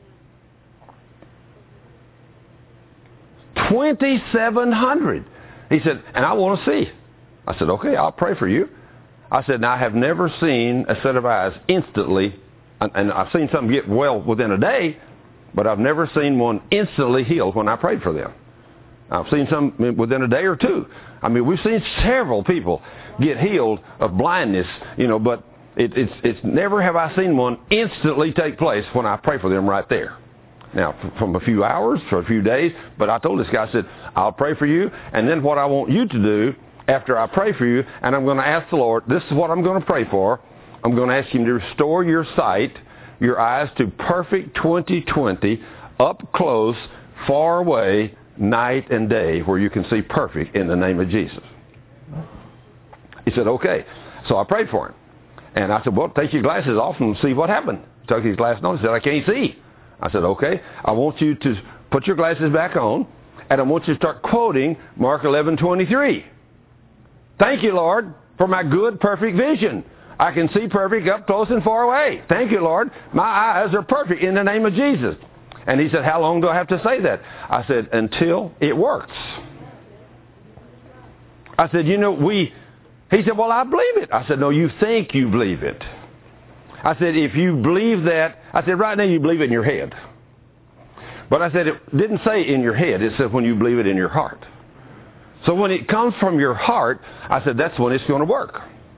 twenty-seven hundred. He said, and I want to see. I said, okay, I'll pray for you. I said, now I have never seen a set of eyes instantly, and, and I've seen some get well within a day, but I've never seen one instantly healed when I prayed for them. I've seen some within a day or two. I mean, we've seen several people get healed of blindness, you know, but it, it's, it's never have I seen one instantly take place when I pray for them right there. Now, from a few hours or a few days, but I told this guy, I said, I'll pray for you, and then what I want you to do after I pray for you, and I'm going to ask the Lord, this is what I'm going to pray for. I'm going to ask Him to restore your sight, your eyes to perfect twenty twenty, up close, far away, night and day, where you can see perfect in the name of Jesus. He said, okay. So I prayed for him. And I said, well, take your glasses off and see what happened. He took his glasses off and said, I can't see. I said, okay, I want you to put your glasses back on, and I want you to start quoting Mark eleven twenty-three. Thank you, Lord, for my good, perfect vision. I can see perfect up close and far away. Thank you, Lord. My eyes are perfect in the name of Jesus. And he said, how long do I have to say that? I said, until it works. I said, you know, we... He said, well, I believe it. I said, no, you think you believe it. I said, if you believe that... I said, right now you believe it in your head. But I said, it didn't say in your head. It said when you believe it in your heart. So when it comes from your heart, I said, that's when it's going to work.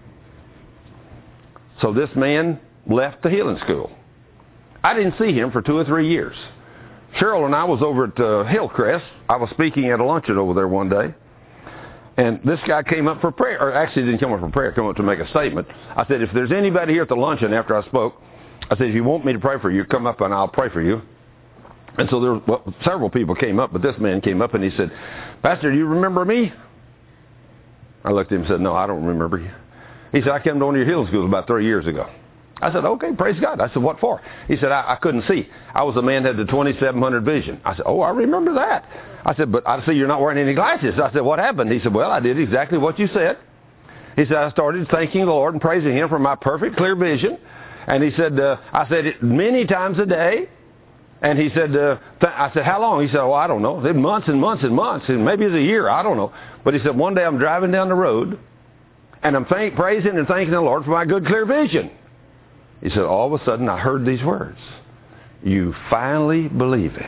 So this man left the healing school. I didn't see him for two or three years. Cheryl and I was over at uh, Hillcrest. I was speaking at a luncheon over there one day. And this guy came up for prayer. Or actually didn't come up for prayer. Came up to make a statement. I said, if there's anybody here at the luncheon after I spoke, I said, if you want me to pray for you, come up and I'll pray for you. And so there were, well, several people came up, but this man came up and he said, Pastor, do you remember me? I looked at him and said, no, I don't remember you. He said, I came to one of your healing schools about three years ago. I said, okay, praise God. I said, what for? He said, I, I couldn't see. I was a man that had the twenty-seven hundred vision. I said, oh, I remember that. I said, but I see you're not wearing any glasses. I said, what happened? He said, well, I did exactly what you said. He said, I started thanking the Lord and praising Him for my perfect, clear vision. And he said, uh, I said it many times a day. And he said, uh, th- I said, how long? He said, oh, I don't know. It was months and months and months. And maybe it's a year. I don't know. But he said, one day I'm driving down the road, and I'm thank- praising and thanking the Lord for my good, clear vision. He said, all of a sudden I heard these words. You finally believe it.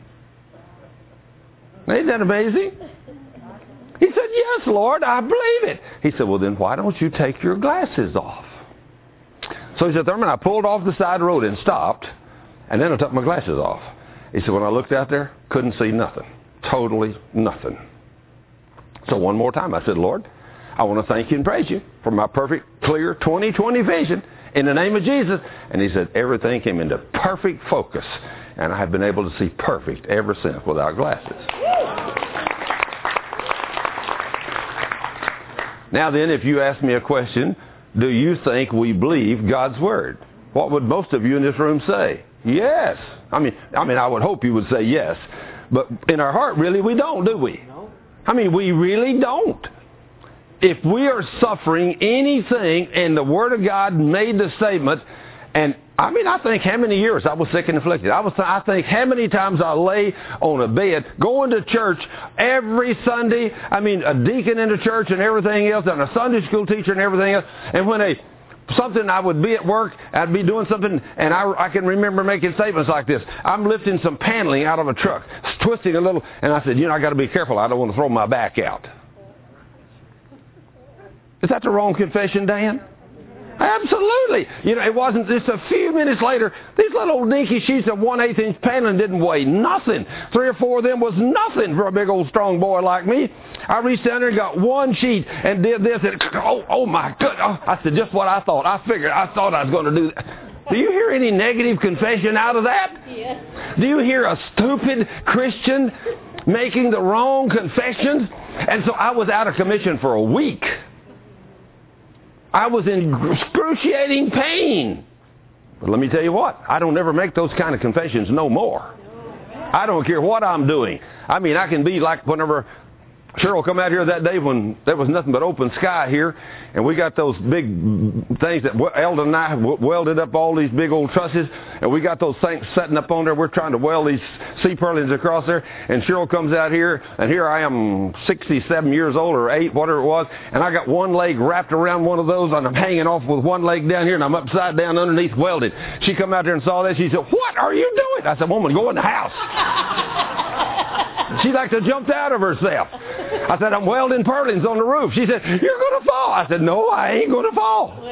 Ain't that amazing? He said, yes, Lord, I believe it. He said, well, then why don't you take your glasses off? So he said, Thurman, I pulled off the side of the road and stopped, and then I took my glasses off. He said, when I looked out there, couldn't see nothing. Totally nothing. So one more time I said, Lord, I want to thank you and praise you for my perfect, clear twenty twenty vision in the name of Jesus. And he said, everything came into perfect focus. And I have been able to see perfect ever since without glasses. Now then, if you ask me a question, do you think we believe God's Word? What would most of you in this room say? Yes. I mean, I mean, I would hope you would say yes. But in our heart, really, we don't, do we? No. I mean, we really don't. If we are suffering anything and the Word of God made the statement, and I mean, I think how many years I was sick and afflicted. I was, I think how many times I lay on a bed, going to church every Sunday. I mean, a deacon in the church and everything else, and a Sunday school teacher and everything else. And when they, something, I would be at work, I'd be doing something, and I, I can remember making statements like this. I'm lifting some paneling out of a truck, twisting a little, and I said, you know, I got to be careful. I don't want to throw my back out. Is that the wrong confession, Dan? Absolutely. You know, it wasn't just a few minutes later, these little old dinky sheets of one eighth inch paneling didn't weigh nothing. Three or four of them was nothing for a big old strong boy like me. I reached down there and got one sheet and did this, and oh, oh my good. Oh, I said, just what I thought. I figured, I thought I was going to do that. Do you hear any negative confession out of that? Yes. Do you hear a stupid Christian making the wrong confessions? And so I was out of commission for a week. I was in excruciating pain. But let me tell you what, I don't ever make those kind of confessions no more. I don't care what I'm doing. I mean, I can be like whenever Cheryl come out here that day when there was nothing but open sky here, and we got those big things that Eldon and I welded up all these big old trusses, and we got those things setting up on there. We're trying to weld these sea purlins across there, and Cheryl comes out here, and here I am sixty-seven years old or eight, whatever it was, and I got one leg wrapped around one of those, and I'm hanging off with one leg down here, and I'm upside down underneath welded. She come out there and saw that. She said, "What are you doing?" I said, "Woman, go in the house." She like to jumped out of herself. I said, "I'm welding purlins on the roof." She said, "You're going to fall." I said, "No, I ain't going to fall."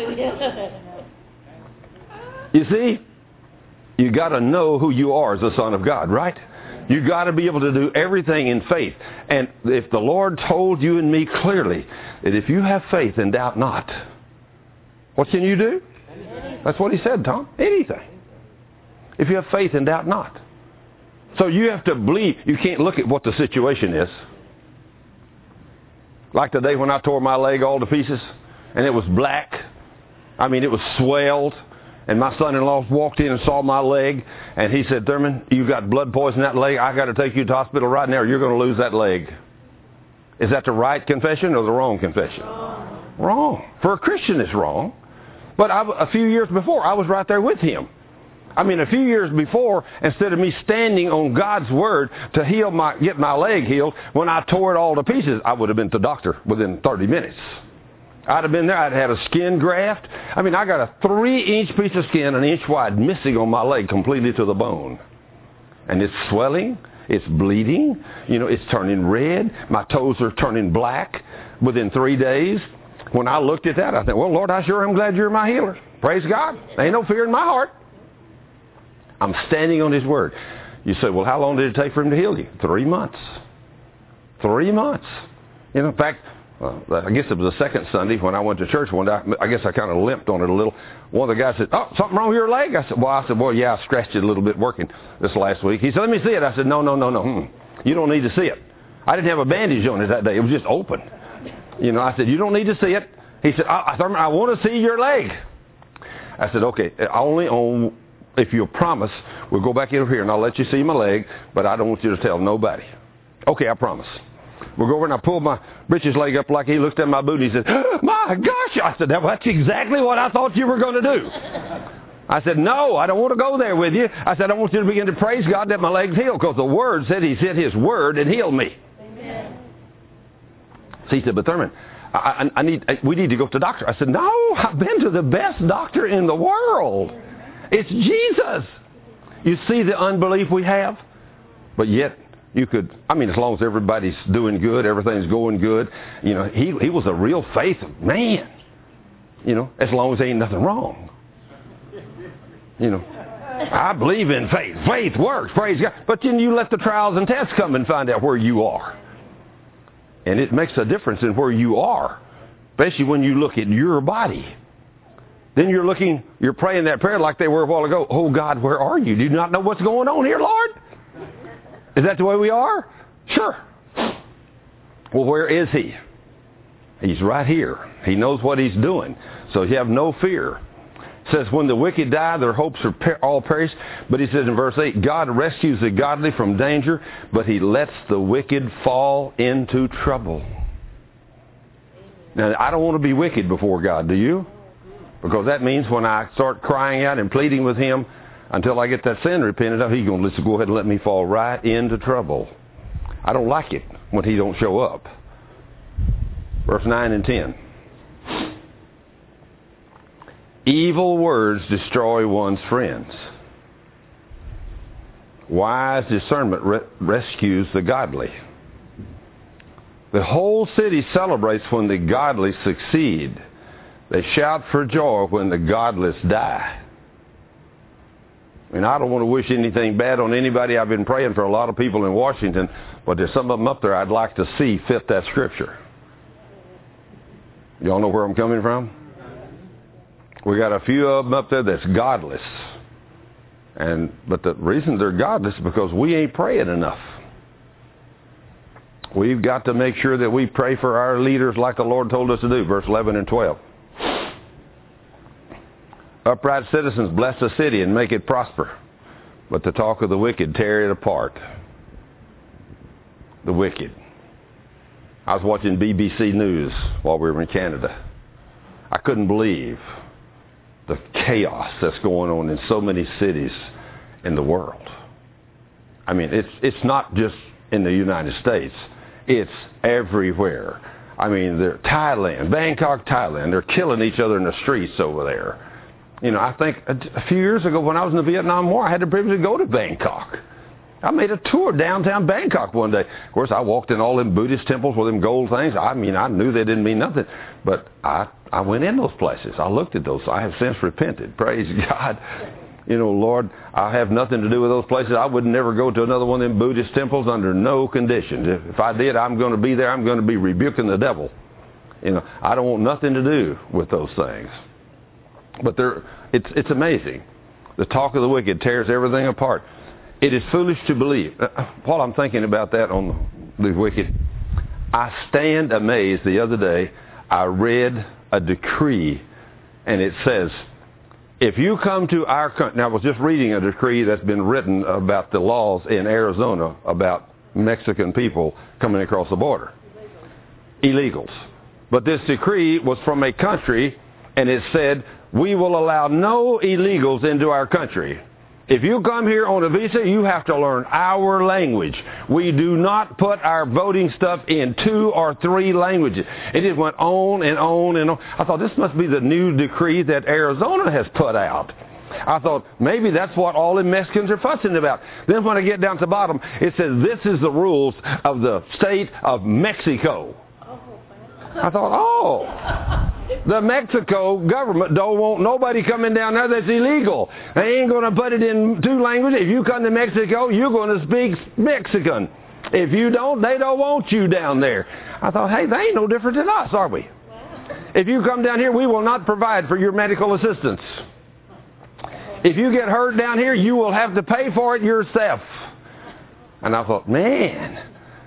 You see, you got to know who you are as a son of God, right? You got to be able to do everything in faith. And if the Lord told you and me clearly that if you have faith and doubt not, what can you do? That's what he said, Tom. Anything. If you have faith and doubt not. So you have to believe. You can't look at what the situation is. Like the day when I tore my leg all to pieces, and it was black. I mean, it was swelled. And my son-in-law walked in and saw my leg, and he said, "Thurman, you got blood poison in that leg. I got to take you to the hospital right now, or you're going to lose that leg." Is that the right confession or the wrong confession? Wrong. Wrong. For a Christian, it's wrong. But I, a few years before, I was right there with him. I mean, a few years before, instead of me standing on God's Word to heal my, get my leg healed, when I tore it all to pieces, I would have been to the doctor within thirty minutes. I'd have been there. I'd had a skin graft. I mean, I got a three-inch piece of skin, an inch wide, missing on my leg completely to the bone. And it's swelling. It's bleeding. You know, it's turning red. My toes are turning black within three days. When I looked at that, I thought, well, Lord, I sure am glad you're my healer. Praise God. There ain't no fear in my heart. I'm standing on His Word. You say, well, how long did it take for Him to heal you? Three months. Three months. You know, in fact, uh, I guess it was the second Sunday when I went to church one day. I guess I kind of limped on it a little. One of the guys said, "Oh, something wrong with your leg?" I said, well, I said, well, yeah, I scratched it a little bit working this last week. He said, "Let me see it." I said, no, no, no, no. Hmm. You don't need to see it. I didn't have a bandage on it that day. It was just open. You know, I said, you don't need to see it. He said, I, I, I want to see your leg. I said, okay, only on... if you'll promise, we'll go back over here and I'll let you see my leg, but I don't want you to tell nobody. Okay, I promise. We'll go over and I pulled my britches leg up like he looked at my boot and he said, "Oh, my gosh." I said, that's exactly what I thought you were going to do. I said, no, I don't want to go there with you. I said, I want you to begin to praise God that my leg's healed, because the Word said He sent His Word and healed me. Amen. So he said, but Thurman, I, I, I need, I, we need to go to the doctor. I said, no, I've been to the best doctor in the world. It's Jesus. You see the unbelief we have? But yet, you could, I mean, as long as everybody's doing good, everything's going good, you know, he, he was a real faith man. You know, as long as there ain't nothing wrong. You know, I believe in faith. Faith works, praise God. But then you let the trials and tests come and find out where you are. And it makes a difference in where you are, especially when you look at your body. Then you're looking, you're praying that prayer like they were a while ago. Oh, God, where are you? Do you not know what's going on here, Lord? Is that the way we are? Sure. Well, where is He? He's right here. He knows what he's doing. So you have no fear. It says, when the wicked die, their hopes are per- all perished. But he says in verse eight, God rescues the godly from danger, but he lets the wicked fall into trouble. Now, I don't want to be wicked before God, do you? Because that means when I start crying out and pleading with him until I get that sin repented of, he's going to go ahead and let me fall right into trouble. I don't like it when he don't show up. Verse nine and ten. Evil words destroy one's friends. Wise discernment re- rescues the godly. The whole city celebrates when the godly succeed. They shout for joy when the godless die. I mean, I don't want to wish anything bad on anybody. I've been praying for a lot of people in Washington, but there's some of them up there I'd like to see fit that scripture. Y'all know where I'm coming from? We got a few of them up there that's godless. And but the reason they're godless is because we ain't praying enough. We've got to make sure that we pray for our leaders like the Lord told us to do. Verse eleven and twelve. Upright citizens bless the city and make it prosper, but the talk of the wicked tear it apart. The wicked. I was watching B B C News while we were in Canada. I couldn't believe the chaos that's going on in so many cities in the world. I mean, it's it's not just in the United States. It's everywhere. I mean, they're Thailand, Bangkok, Thailand. They're killing each other in the streets over there. You know, I think a, a few years ago when I was in the Vietnam War, I had the privilege to go to Bangkok. I made a tour downtown Bangkok one day. Of course, I walked in all them Buddhist temples with them gold things. I mean, I knew they didn't mean nothing. But I, I went in those places. I looked at those. I have since repented. Praise God. You know, Lord, I have nothing to do with those places. I would never go to another one of them Buddhist temples under no conditions. If I did, I'm going to be there. I'm going to be rebuking the devil. You know, I don't want nothing to do with those things. But they're, it's, it's amazing. The talk of the wicked tears everything apart. It is foolish to believe. While I'm thinking about that on the wicked, I stand amazed. The other day, I read a decree, and it says, if you come to our country, now I was just reading a decree that's been written about the laws in Arizona about Mexican people coming across the border. Illegals. But this decree was from a country, and it said, we will allow no illegals into our country. If you come here on a visa, you have to learn our language. We do not put our voting stuff in two or three languages. It just went on and on and on. I thought, this must be the new decree that Arizona has put out. I thought, maybe that's what all the Mexicans are fussing about. Then when I get down to the bottom, it says, this is the rules of the state of Mexico. I thought, oh, the Mexico government don't want nobody coming down there that's illegal. They ain't going to put it in two languages. If you come to Mexico, you're going to speak Mexican. If you don't, they don't want you down there. I thought, hey, they ain't no different than us, are we? If you come down here, we will not provide for your medical assistance. If you get hurt down here, you will have to pay for it yourself. And I thought, man.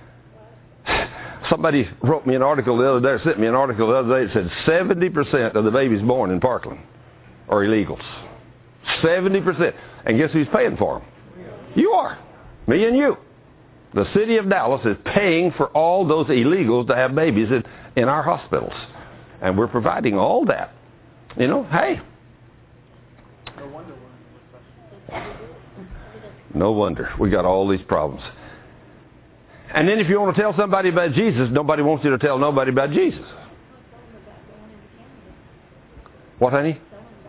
Somebody wrote me an article the other day, sent me an article the other day that said seventy percent of the babies born in Parkland are illegals. seventy percent. And guess who's paying for them? You are. Me and you. The city of Dallas is paying for all those illegals to have babies in, in our hospitals. And we're providing all that. You know, hey. No wonder we're in a recession. No wonder. We got all these problems. And then if you want to tell somebody about Jesus, nobody wants you to tell nobody about Jesus. What, honey?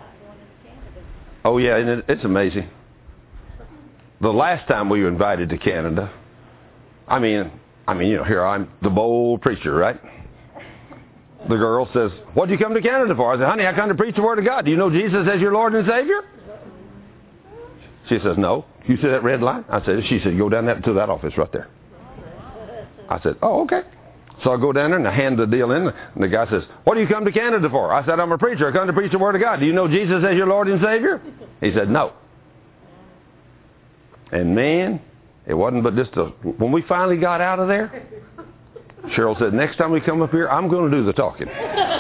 Oh, yeah, and it's amazing. The last time we were invited to Canada, I mean, I mean, you know, here I'm the bold preacher, right? The girl says, what did you come to Canada for? I said, honey, I come to preach the Word of God. Do you know Jesus as your Lord and Savior? She says, no. You see that red line? I said, she said, go down that to that office right there. I said, oh, okay. So I go down there and I hand the deal in. And the guy says, what do you come to Canada for? I said, I'm a preacher. I come to preach the Word of God. Do you know Jesus as your Lord and Savior? He said, no. And man, it wasn't but just a, when we finally got out of there, Cheryl said, next time we come up here, I'm going to do the talking.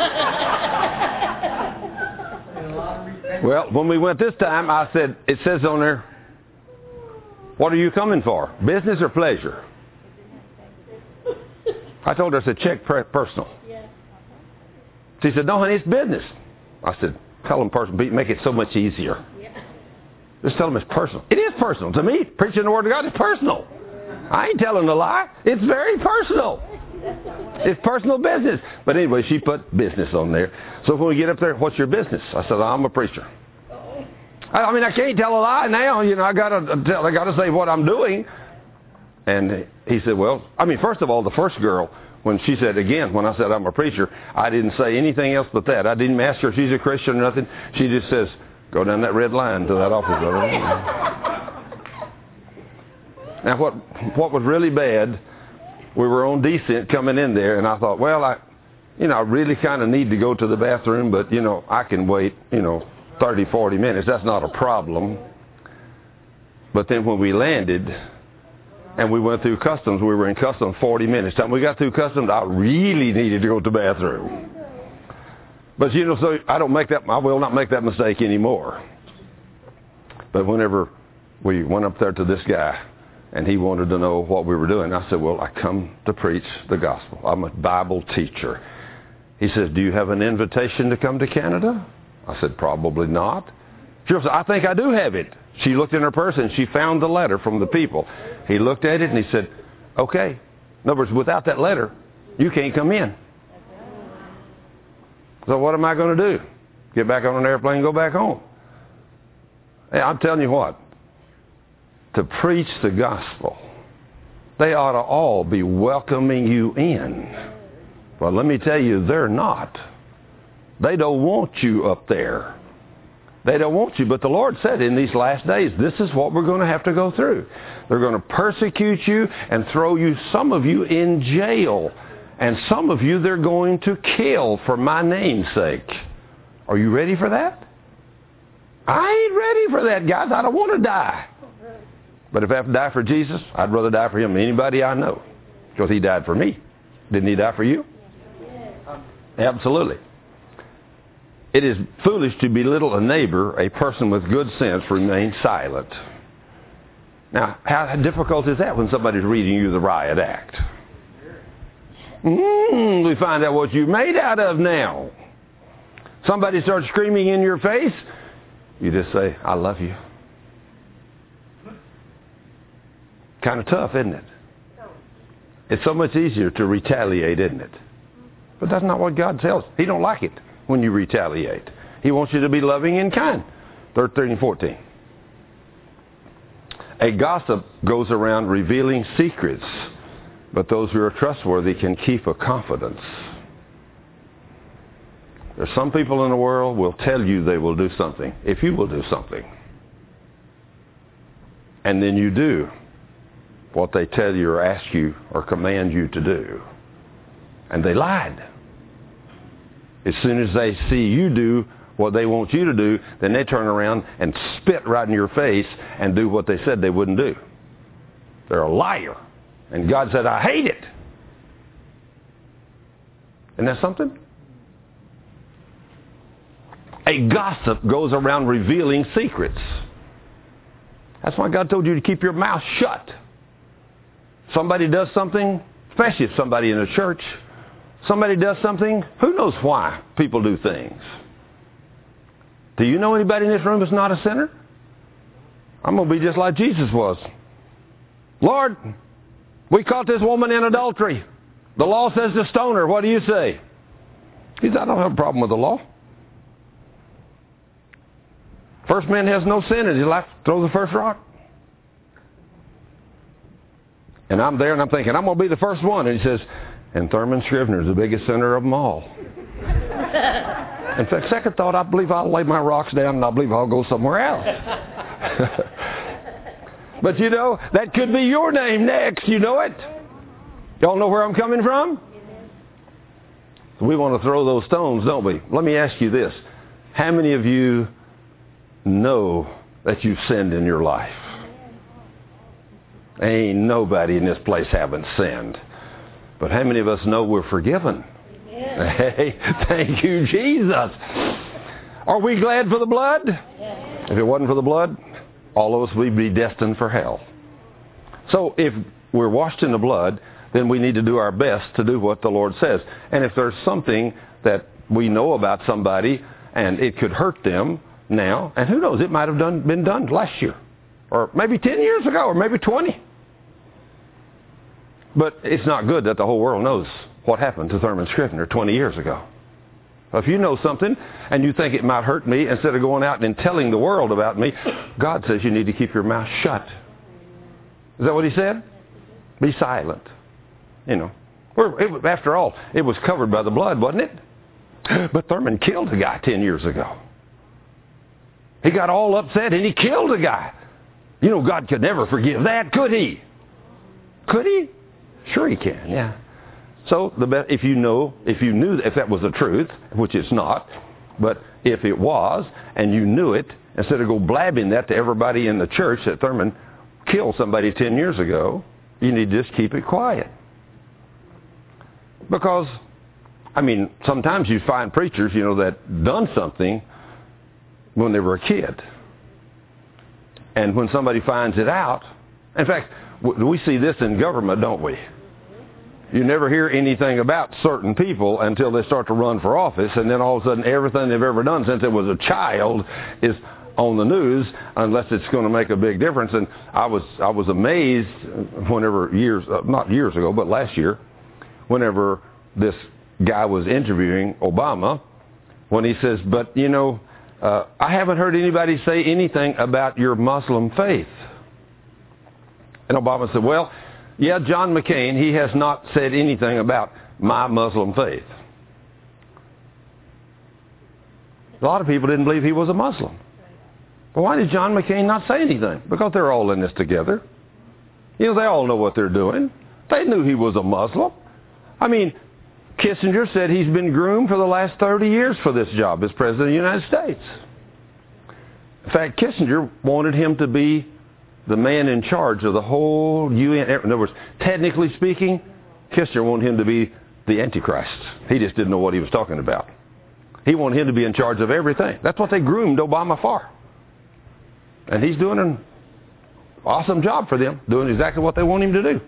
Well, when we went this time, I said, it says on there, what are you coming for? Business or pleasure? I told her, I said, check personal. She said, no, honey, it's business. I said, tell them personal. Make it so much easier. Just tell them it's personal. It is personal. To me, preaching the Word of God is personal. I ain't telling a lie. It's very personal. It's personal business. But anyway, she put business on there. So when we get up there, what's your business? I said, I'm a preacher. I mean, I can't tell a lie now. You know, I gotta tell, I gotta say what I'm doing. And he said, well, I mean, first of all, the first girl, when she said, again, when I said I'm a preacher, I didn't say anything else but that. I didn't ask her if she's a Christian or nothing. She just says, go down that red line to that office. Now, what what was really bad, we were on descent coming in there, and I thought, well, I, you know, I really kind of need to go to the bathroom, but, you know, I can wait, you know, thirty, forty minutes. That's not a problem. But then when we landed and we went through customs, we were in customs forty minutes. Time we got through customs, I really needed to go to the bathroom. But, you know, so I don't make that, I will not make that mistake anymore. But whenever we went up there to this guy, and he wanted to know what we were doing, I said, well, I come to preach the gospel. I'm a Bible teacher. He says, do you have an invitation to come to Canada? I said, probably not. She said, I think I do have it. She looked in her purse and she found the letter from the people. He looked at it and he said, okay. In other words, without that letter, you can't come in. So what am I going to do? Get back on an airplane and go back home? Hey, I'm telling you what. To preach the gospel, they ought to all be welcoming you in. Well, let me tell you, they're not. They don't want you up there. They don't want you. But the Lord said in these last days, this is what we're going to have to go through. They're going to persecute you and throw you, some of you, in jail. And some of you they're going to kill for my name's sake. Are you ready for that? I ain't ready for that, guys. I don't want to die. But if I have to die for Jesus, I'd rather die for him than anybody I know. Because he died for me. Didn't he die for you? Absolutely. It is foolish to belittle a neighbor. A person with good sense remains silent. Now, how difficult is that when somebody's reading you the riot act? Mm, we find out what you're made out of now. Somebody starts screaming in your face. You just say, I love you. Kind of tough, isn't it? It's so much easier to retaliate, isn't it? But that's not what God tells. He don't like it when you retaliate. He wants you to be loving and kind. thirteen and fourteen. A gossip goes around revealing secrets, but those who are trustworthy can keep a confidence. There's some people in the world will tell you they will do something if you will do something. And then you do what they tell you or ask you or command you to do. And they lied. As soon as they see you do what they want you to do, then they turn around and spit right in your face and do what they said they wouldn't do. They're a liar. And God said, I hate it. Isn't that something? A gossip goes around revealing secrets. That's why God told you to keep your mouth shut. Somebody does something, especially if somebody in a church, somebody does something, who knows why people do things? Do you know anybody in this room that's not a sinner? I'm going to be just like Jesus was. Lord, we caught this woman in adultery. The law says to stone her. What do you say? He said, I don't have a problem with the law. First man has no sin in his life. Throw the first rock. And I'm there and I'm thinking, I'm going to be the first one. And he says, and Thurman Scrivener is the biggest sinner of them all. In fact, second thought, I believe I'll lay my rocks down and I believe I'll go somewhere else. But you know, that could be your name next. You know it? Y'all know where I'm coming from? We want to throw those stones, don't we? Let me ask you this. How many of you know that you've sinned in your life? Ain't nobody in this place haven't sinned. But how many of us know we're forgiven? Hey, thank you, Jesus. Are we glad for the blood? Yes. If it wasn't for the blood, all of us would be destined for hell. So if we're washed in the blood, then we need to do our best to do what the Lord says. And if there's something that we know about somebody and it could hurt them now, and who knows, it might have done, been done last year, or maybe ten years ago, or maybe twenty. But it's not good that the whole world knows what happened to Thurman Scrivener twenty years ago. If you know something and you think it might hurt me, instead of going out and telling the world about me, God says you need to keep your mouth shut. Is that what he said? Be silent. You know, it, after all, it was covered by the blood, wasn't it? But Thurman killed a guy ten years ago. He got all upset and he killed a guy. You know, God could never forgive that, could he? Could he? Sure he can, yeah. So the best, if you know, if you knew, if that was the truth, which it's not, but if it was, and you knew it, instead of go blabbing that to everybody in the church that Thurman killed somebody ten years ago, you need to just keep it quiet. Because, I mean, sometimes you find preachers, you know, that done something when they were a kid. And when somebody finds it out, in fact, we see this in government, don't we? You never hear anything about certain people until they start to run for office, and then all of a sudden everything they've ever done since it was a child is on the news, unless it's going to make a big difference. And I was I was amazed whenever years, uh, not years ago, but last year, whenever this guy was interviewing Obama, when he says, but you know, uh, I haven't heard anybody say anything about your Muslim faith. And Obama said, well, yeah, John McCain, he has not said anything about my Muslim faith. A lot of people didn't believe he was a Muslim. But why did John McCain not say anything? Because they're all in this together. You know, they all know what they're doing. They knew he was a Muslim. I mean, Kissinger said he's been groomed for the last thirty years for this job as President of the United States. In fact, Kissinger wanted him to be the man in charge of the whole U N. In other words, technically speaking, Kissinger wanted him to be the Antichrist. He just didn't know what he was talking about. He wanted him to be in charge of everything. That's what they groomed Obama for. And he's doing an awesome job for them, doing exactly what they want him to do.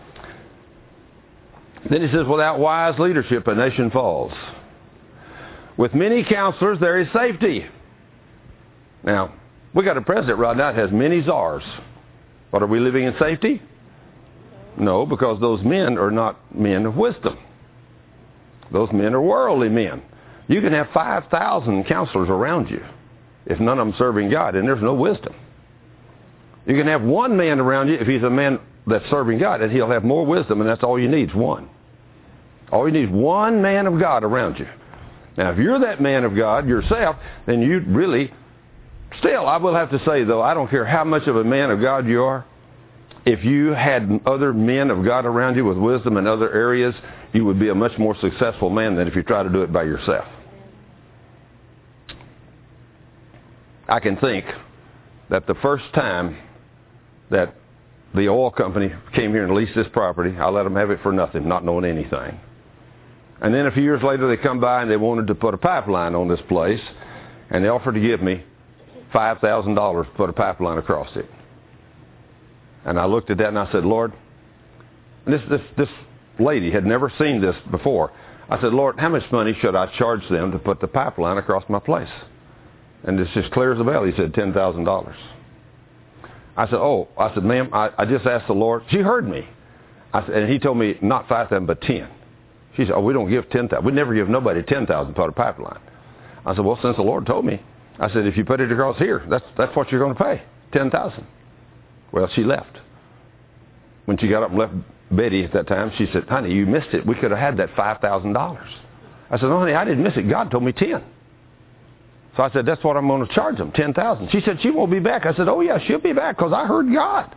Then he says, without wise leadership, a nation falls. With many counselors, there is safety. Now, we got a president right now that has many czars. But are we living in safety? No, because those men are not men of wisdom. Those men are worldly men. You can have five thousand counselors around you if none of them serving God, and there's no wisdom. You can have one man around you if he's a man that's serving God, and he'll have more wisdom, and that's all you need is one. All you need is one man of God around you. Now, if you're that man of God yourself, then you really... Still, I will have to say, though, I don't care how much of a man of God you are. If you had other men of God around you with wisdom in other areas, you would be a much more successful man than if you try to do it by yourself. I can think that the first time that the oil company came here and leased this property, I let them have it for nothing, not knowing anything. And then a few years later, they come by and they wanted to put a pipeline on this place, and they offered to give me five thousand dollars to put a pipeline across it. And I looked at that and I said, Lord, this, this, this lady had never seen this before. I said, Lord, how much money should I charge them to put the pipeline across my place? And it's just clear as a bell. He said, ten thousand dollars. I said, oh, I said, ma'am, I, I just asked the Lord. She heard me. I said, and he told me not five thousand, but ten. She said, oh, we don't give ten thousand. We never give nobody ten thousand to put a pipeline. I said, well, since the Lord told me, I said, if you put it across here, that's that's what you're going to pay, ten thousand. Well, she left. When she got up and left Betty at that time, she said, honey, you missed it. We could have had that five thousand dollars. I said, no, honey, I didn't miss it. God told me ten. So I said, that's what I'm going to charge them, ten thousand. She said, she won't be back. I said, oh, yeah, she'll be back because I heard God.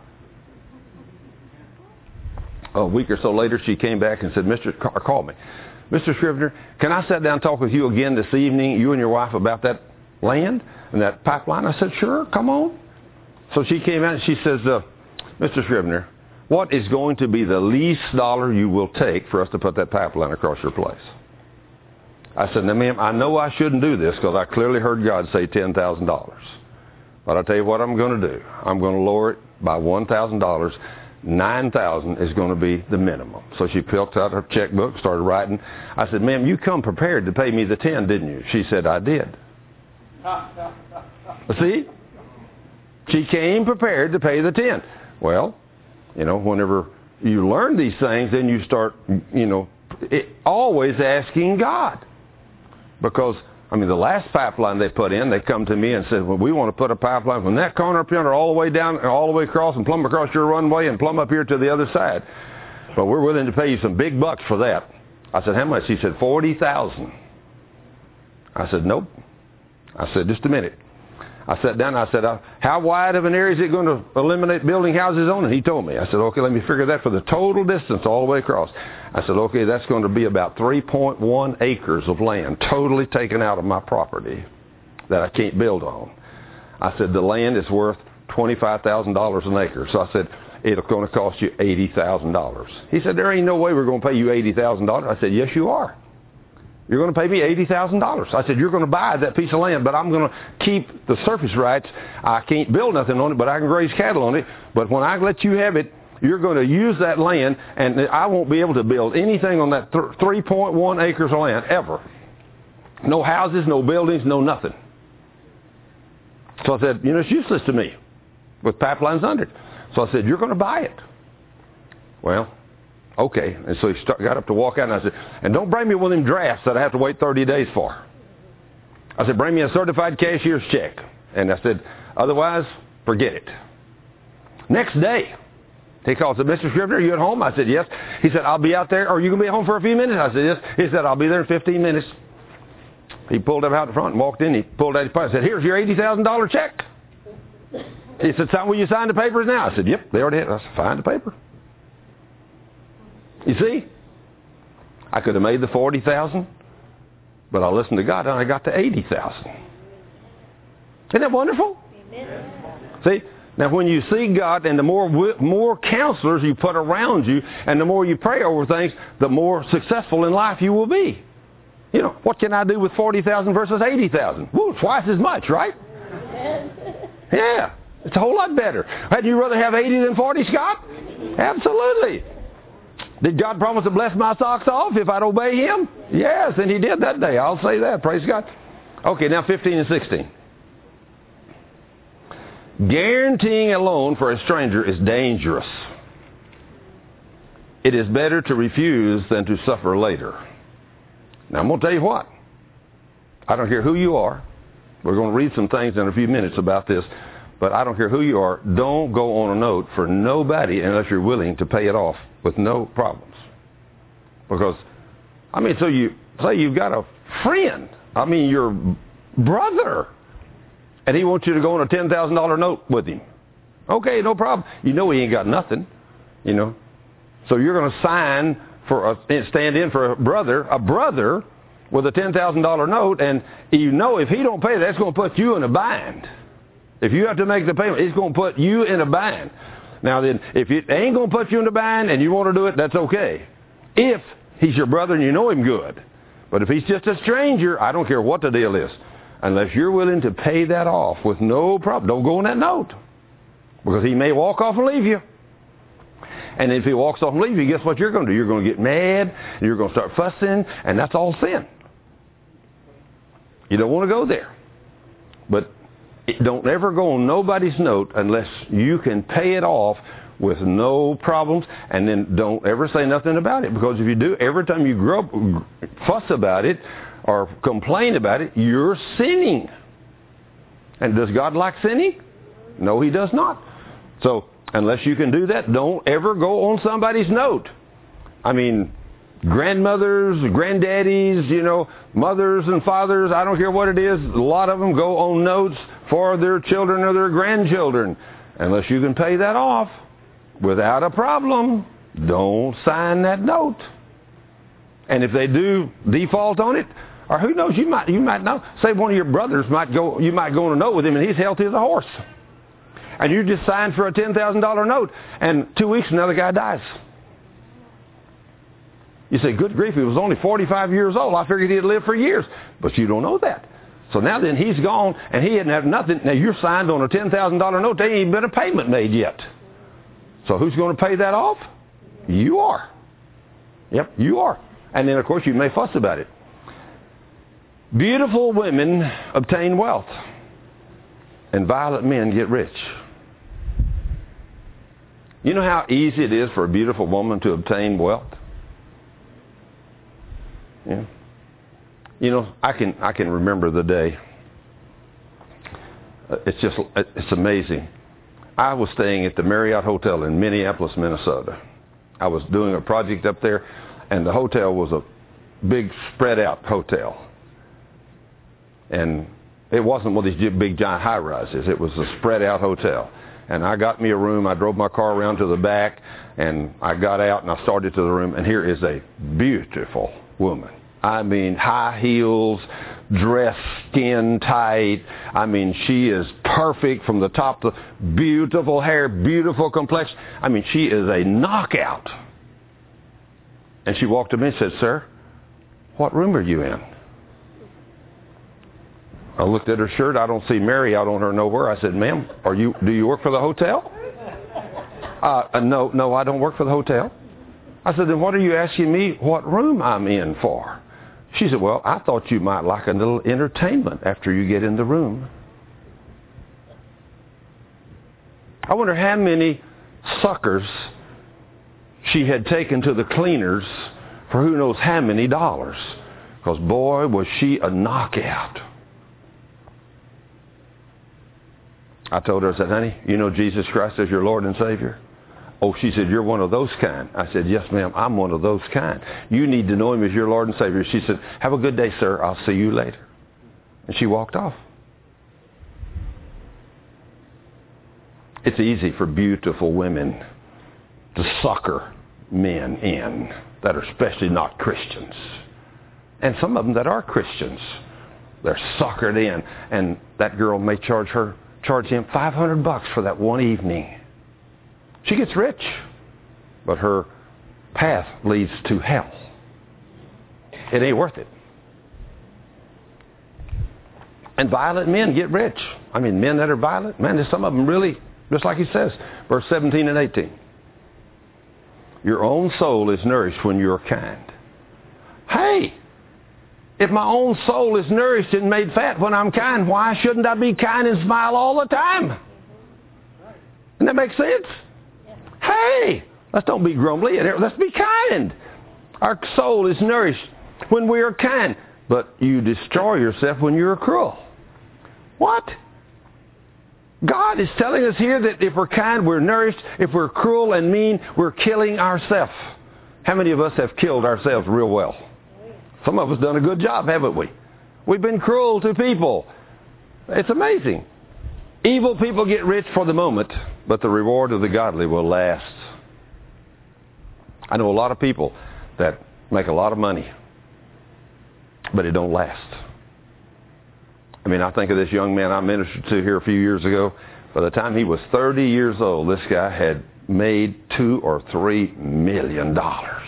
A week or so later, she came back and said, Mister Car- call me. Mister Scrivener, can I sit down and talk with you again this evening, you and your wife, about that land and that pipeline? I said, sure, come on. So she came out and she says, uh, Mister Scrivener, what is going to be the least dollar you will take for us to put that pipeline across your place? I said, now, ma'am, I know I shouldn't do this because I clearly heard God say ten thousand dollars. But I'll tell you what I'm going to do. I'm going to lower it by one thousand dollars. nine thousand dollars is going to be the minimum. So she pulled out her checkbook, started writing. I said, ma'am, you come prepared to pay me the ten, didn't you? She said, I did. See? She came prepared to pay the ten. Well, you know, whenever you learn these things, then you start, you know, it, always asking God. Because, I mean, the last pipeline they put in, they come to me and said, well, we want to put a pipeline from that corner up yonder all the way down, all the way across and plumb across your runway and plumb up here to the other side. But we're willing to pay you some big bucks for that. I said, how much? He said, forty thousand dollars. I said, nope. I said, just a minute. I sat down and I said, uh, how wide of an area is it going to eliminate building houses on? And he told me. I said, okay, let me figure that for the total distance all the way across. I said, okay, that's going to be about three point one acres of land totally taken out of my property that I can't build on. I said, the land is worth twenty-five thousand dollars an acre. So I said, it's going to cost you eighty thousand dollars. He said, there ain't no way we're going to pay you eighty thousand dollars. I said, yes, you are. You're going to pay me eighty thousand dollars. I said, you're going to buy that piece of land, but I'm going to keep the surface rights. I can't build nothing on it, but I can raise cattle on it. But when I let you have it, you're going to use that land, and I won't be able to build anything on that th- three point one acres of land ever. No houses, no buildings, no nothing. So I said, you know, it's useless to me with pipelines under it. So I said, you're going to buy it. Well, okay. And so he start, got up to walk out, and I said, and don't bring me one of them drafts that I have to wait thirty days for. I said, bring me a certified cashier's check. And I said, otherwise, forget it. Next day, he called and said, Mister Scrivener, are you at home? I said, yes. He said, I'll be out there. Are you going to be at home for a few minutes? I said, yes. He said, I'll be there in fifteen minutes. He pulled up out the front and walked in. He pulled out his pocket and said, here's your eighty thousand dollars check. He said, son, will you sign the papers now? I said, yep, they already had. I said, find the paper. You see, I could have made the forty thousand dollars, but I listened to God and I got to eighty thousand dollars. Isn't that wonderful? Amen. See, now when you see God, and the more more counselors you put around you, and the more you pray over things, the more successful in life you will be. You know, what can I do with forty thousand dollars versus eighty thousand dollars? Woo, twice as much, right? Yeah, it's a whole lot better. Had you rather have eighty than forty, Scott? Absolutely. Did God promise to bless my socks off if I'd obey Him? Yes, and He did that day. I'll say that. Praise God. Okay, now fifteen and sixteen. Guaranteeing a loan for a stranger is dangerous. It is better to refuse than to suffer later. Now, I'm going to tell you what. I don't care who you are. We're going to read some things in a few minutes about this. But I don't care who you are. Don't go on a note for nobody unless you're willing to pay it off with no problems. Because, I mean, so you say you've got a friend. I mean, your brother. And he wants you to go on a ten thousand dollars note with him. Okay, no problem. You know he ain't got nothing, you know. So you're going to sign for a, stand in for a brother, a brother with a ten thousand dollars note, and you know if he don't pay, that's going to put you in a bind. If you have to make the payment, it's going to put you in a bind. Now then, if it ain't going to put you in a bind and you want to do it, that's okay. If he's your brother and you know him good. But if he's just a stranger, I don't care what the deal is. Unless you're willing to pay that off with no problem, don't go on that note. Because he may walk off and leave you. And if he walks off and leaves you, guess what you're going to do? You're going to get mad, and you're going to start fussing, and that's all sin. You don't want to go there. But don't ever go on nobody's note unless you can pay it off with no problems, and then don't ever say nothing about it. Because if you do, every time you grow up, fuss about it or complain about it, you're sinning. And does God like sinning? No, He does not. So unless you can do that, don't ever go on somebody's note. I mean, grandmothers, granddaddies, you know, mothers and fathers, I don't care what it is, a lot of them go on notes for their children or their grandchildren. Unless you can pay that off without a problem, don't sign that note. And if they do default on it, or who knows, you might you might know, say one of your brothers might go, you might go on a note with him and he's healthy as a horse. And you just signed for a ten thousand dollar note, and two weeks another guy dies. You say, good grief, he was only forty-five years old. I figured he'd live for years. But you don't know that. So now then he's gone, and he hadn't had nothing. Now you're signed on a ten thousand dollar note. There ain't even been a payment made yet. So who's going to pay that off? You are. Yep, you are. And then, of course, you may fuss about it. Beautiful women obtain wealth, and violent men get rich. You know how easy it is for a beautiful woman to obtain wealth? Yeah. You know, I can I can remember the day. It's just it's amazing. I was staying at the Marriott Hotel in Minneapolis, Minnesota. I was doing a project up there, and the hotel was a big spread out hotel. And it wasn't one of these big giant high rises. It was a spread out hotel. And I got me a room. I drove my car around to the back, and I got out and I started to the room, and here is a beautiful woman. I mean, high heels, dressed skin tight. I mean, she is perfect from the top to beautiful hair, beautiful complexion. I mean, she is a knockout. And she walked to me and said, sir, what room are you in? I looked at her shirt. I don't see Marriott on her nowhere. I said, ma'am, are you, do you work for the hotel? Uh, uh, no, no, I don't work for the hotel. I said, then what are you asking me what room I'm in for? She said, well, I thought you might like a little entertainment after you get in the room. I wonder how many suckers she had taken to the cleaners for who knows how many dollars. Because, boy, was she a knockout. I told her, I said, honey, you know Jesus Christ as your Lord and Savior? Oh, she said, you're one of those kind. I said, yes, ma'am, I'm one of those kind. You need to know him as your Lord and Savior. She said, have a good day, sir. I'll see you later. And she walked off. It's easy for beautiful women to sucker men in that are especially not Christians. And some of them that are Christians, they're suckered in. And that girl may charge her, charge him five hundred bucks for that one evening. She gets rich, but her path leads to hell. It ain't worth it. And violent men get rich. I mean, men that are violent, man, there's some of them really, just like he says, verse seventeen and eighteen. Your own soul is nourished when you're kind. Hey, if my own soul is nourished and made fat when I'm kind, why shouldn't I be kind and smile all the time? Doesn't that make sense? Hey, let's don't be grumbly. Let's be kind. Our soul is nourished when we are kind. But you destroy yourself when you're cruel. What? God is telling us here that if we're kind, we're nourished. If we're cruel and mean, we're killing ourselves. How many of us have killed ourselves real well? Some of us done a good job, haven't we? We've been cruel to people. It's amazing. Evil people get rich for the moment, but the reward of the godly will last. I know a lot of people that make a lot of money, but it don't last. I mean, I think of this young man I ministered to here a few years ago. By the time he was thirty years old, this guy had made two or three million dollars.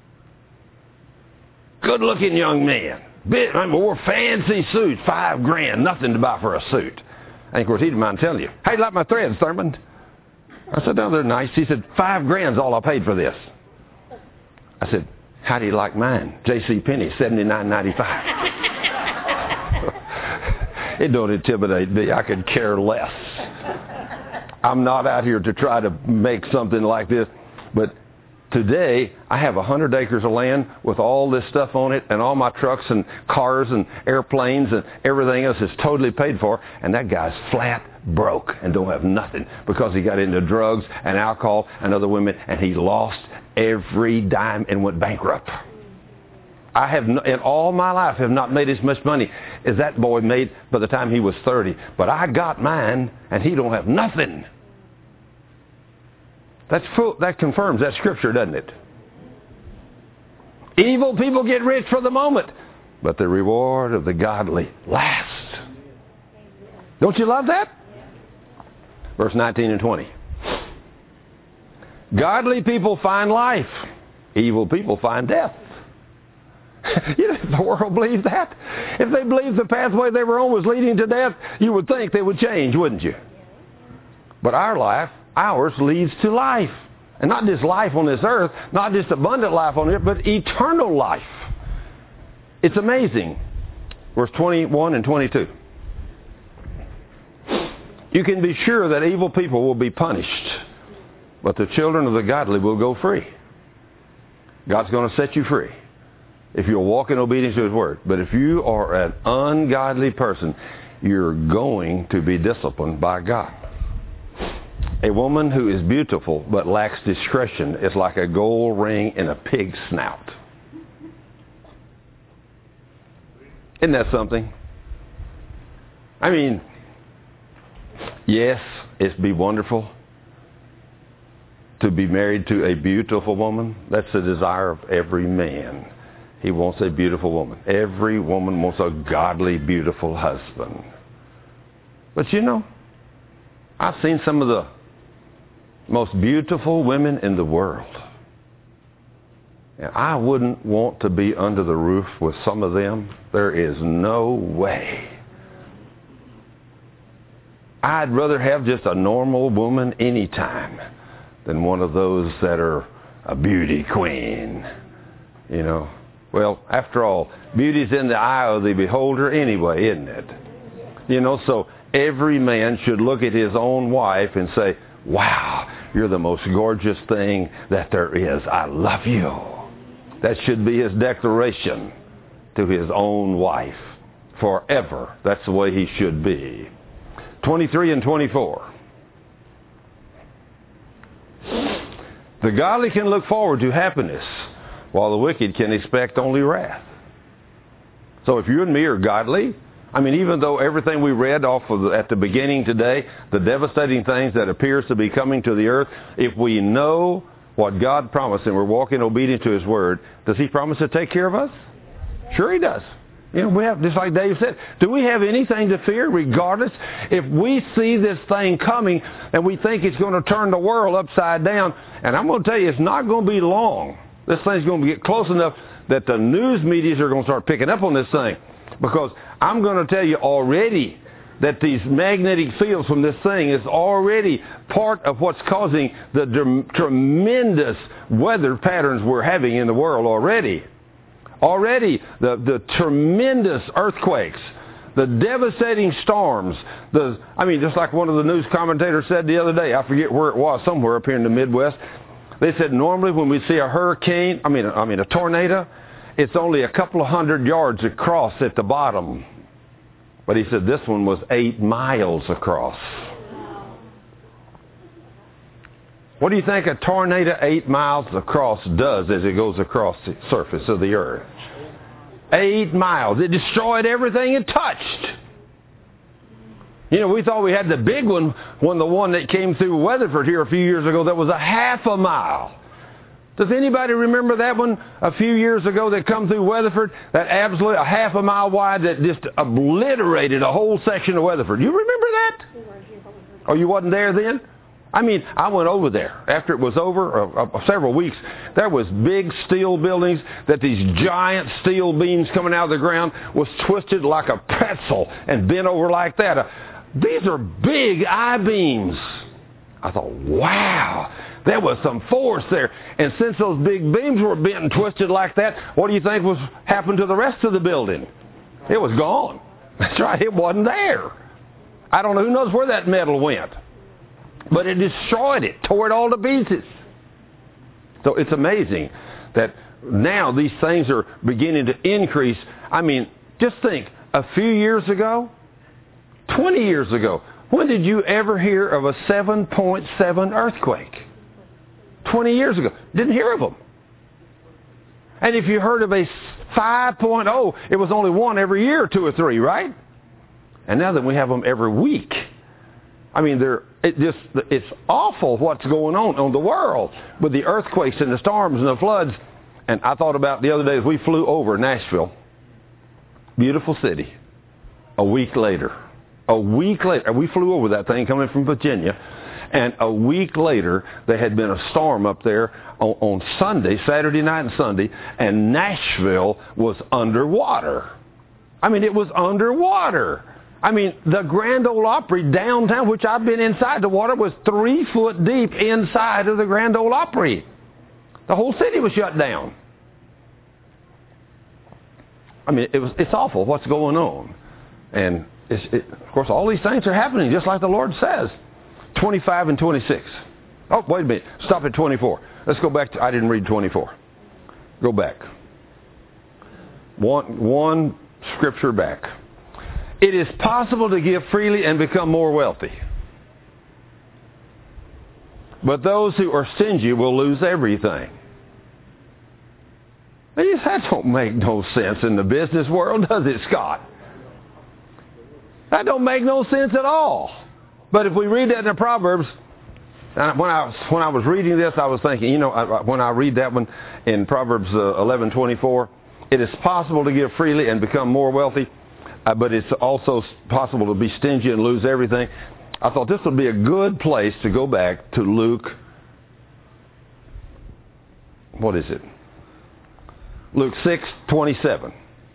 Good-looking young man. Bit, I mean, wore fancy suits, five grand, nothing to buy for a suit. And of course, he didn't mind telling you, hey, like my threads, Thurman? I said, no, they're nice. He said, five grand's all I paid for this. I said, how do you like mine? J C Penney, seventy-nine ninety-five. It don't intimidate me. I could care less. I'm not out here to try to make something like this. But today, I have one hundred acres of land with all this stuff on it, and all my trucks and cars and airplanes and everything else is totally paid for, and that guy's flat broke and don't have nothing because he got into drugs and alcohol and other women, and he lost every dime and went bankrupt. I have, no, in all my life, have not made as much money as that boy made by the time he was thirty. But I got mine, and he don't have nothing. That's full, that confirms that scripture, doesn't it? Evil people get rich for the moment, but the reward of the godly lasts. Don't you love that? verse nineteen and twenty. Godly people find life. Evil people find death. You know, if the world believes that, if they believed the pathway they were on was leading to death, you would think they would change, wouldn't you? But our life, ours, leads to life. And not just life on this earth, not just abundant life on earth, but eternal life. It's amazing. Verse twenty-one and twenty-two. You can be sure that evil people will be punished, but the children of the godly will go free. God's going to set you free if you'll walk in obedience to His Word. But if you are an ungodly person, you're going to be disciplined by God. A woman who is beautiful but lacks discretion is like a gold ring in a pig's snout. Isn't that something? I mean, yes, it'd be wonderful to be married to a beautiful woman. That's the desire of every man. He wants a beautiful woman. Every woman wants a godly, beautiful husband. But you know, I've seen some of the most beautiful women in the world. And I wouldn't want to be under the roof with some of them. There is no way. I'd rather have just a normal woman anytime than one of those that are a beauty queen. You know, well, after all, beauty's in the eye of the beholder anyway, isn't it? You know, so every man should look at his own wife and say, wow, you're the most gorgeous thing that there is. I love you. That should be his declaration to his own wife forever. That's the way he should be. twenty-three and twenty-four. The godly can look forward to happiness, while the wicked can expect only wrath. So if you and me are godly, I mean, even though everything we read off of the, at the beginning today, the devastating things that appears to be coming to the earth, if we know what God promised and we're walking obedient to His Word, does He promise to take care of us? Sure He does. You know, we have, just like Dave said, do we have anything to fear regardless? If we see this thing coming and we think it's going to turn the world upside down, and I'm going to tell you, it's not going to be long. This thing's going to get close enough that the news medias are going to start picking up on this thing. Because I'm going to tell you already that these magnetic fields from this thing is already part of what's causing the d- tremendous weather patterns we're having in the world already. Already, the, the tremendous earthquakes, the devastating storms, the I mean, just like one of the news commentators said the other day, I forget where it was, somewhere up here in the Midwest. They said normally when we see a hurricane, I mean, I mean a tornado, it's only a couple of hundred yards across at the bottom. But he said this one was eight miles across. What do you think a tornado eight miles across does as it goes across the surface of the earth? Eight miles. It destroyed everything it touched. You know, we thought we had the big one when the one that came through Weatherford here a few years ago that was a half a mile. Does anybody remember that one a few years ago that come through Weatherford? That absolutely a half a mile wide that just obliterated a whole section of Weatherford. You remember that? Oh, you wasn't there then? I mean, I went over there. After it was over, uh, uh, several weeks, there was big steel buildings that these giant steel beams coming out of the ground was twisted like a pretzel and bent over like that. Uh, these are big I-beams. I thought, wow, there was some force there. And since those big beams were bent and twisted like that, what do you think was happened to the rest of the building? It was gone. That's right, it wasn't there. I don't know, who knows where that metal went. But it destroyed it, tore it all to pieces. So it's amazing that now these things are beginning to increase. I mean, just think, a few years ago, twenty years ago, when did you ever hear of a seven point seven earthquake? twenty years ago. Didn't hear of them. And if you heard of a five point oh, it was only one every year, two or three, right? And now that we have them every week. I mean, they're, it just, it's awful what's going on in the world with the earthquakes and the storms and the floods. And I thought about the other day as we flew over Nashville, beautiful city. A week later, A week later, we flew over that thing coming from Virginia, and a week later, there had been a storm up there on, on Sunday, Saturday night and Sunday, and Nashville was underwater. I mean, it was underwater. I mean, the Grand Ole Opry downtown, which I've been inside the water, was three foot deep inside of the Grand Ole Opry. The whole city was shut down. I mean, it was, it's awful what's going on. And, it's, it, of course, all these things are happening just like the Lord says. twenty-five and twenty-six. Oh, wait a minute. Stop at twenty-four. Let's go back to, I didn't read twenty-four. Go back. One, one scripture back. It is possible to give freely and become more wealthy. But those who are stingy will lose everything. That don't make no sense in the business world, does it, Scott? That don't make no sense at all. But if we read that in the Proverbs, and when I was, when I was reading this, I was thinking, you know, when I read that one in Proverbs uh, eleven twenty-four, it is possible to give freely and become more wealthy, uh, but it's also possible to be stingy and lose everything. I thought this would be a good place to go back to Luke. What is it? Luke six twenty-seven.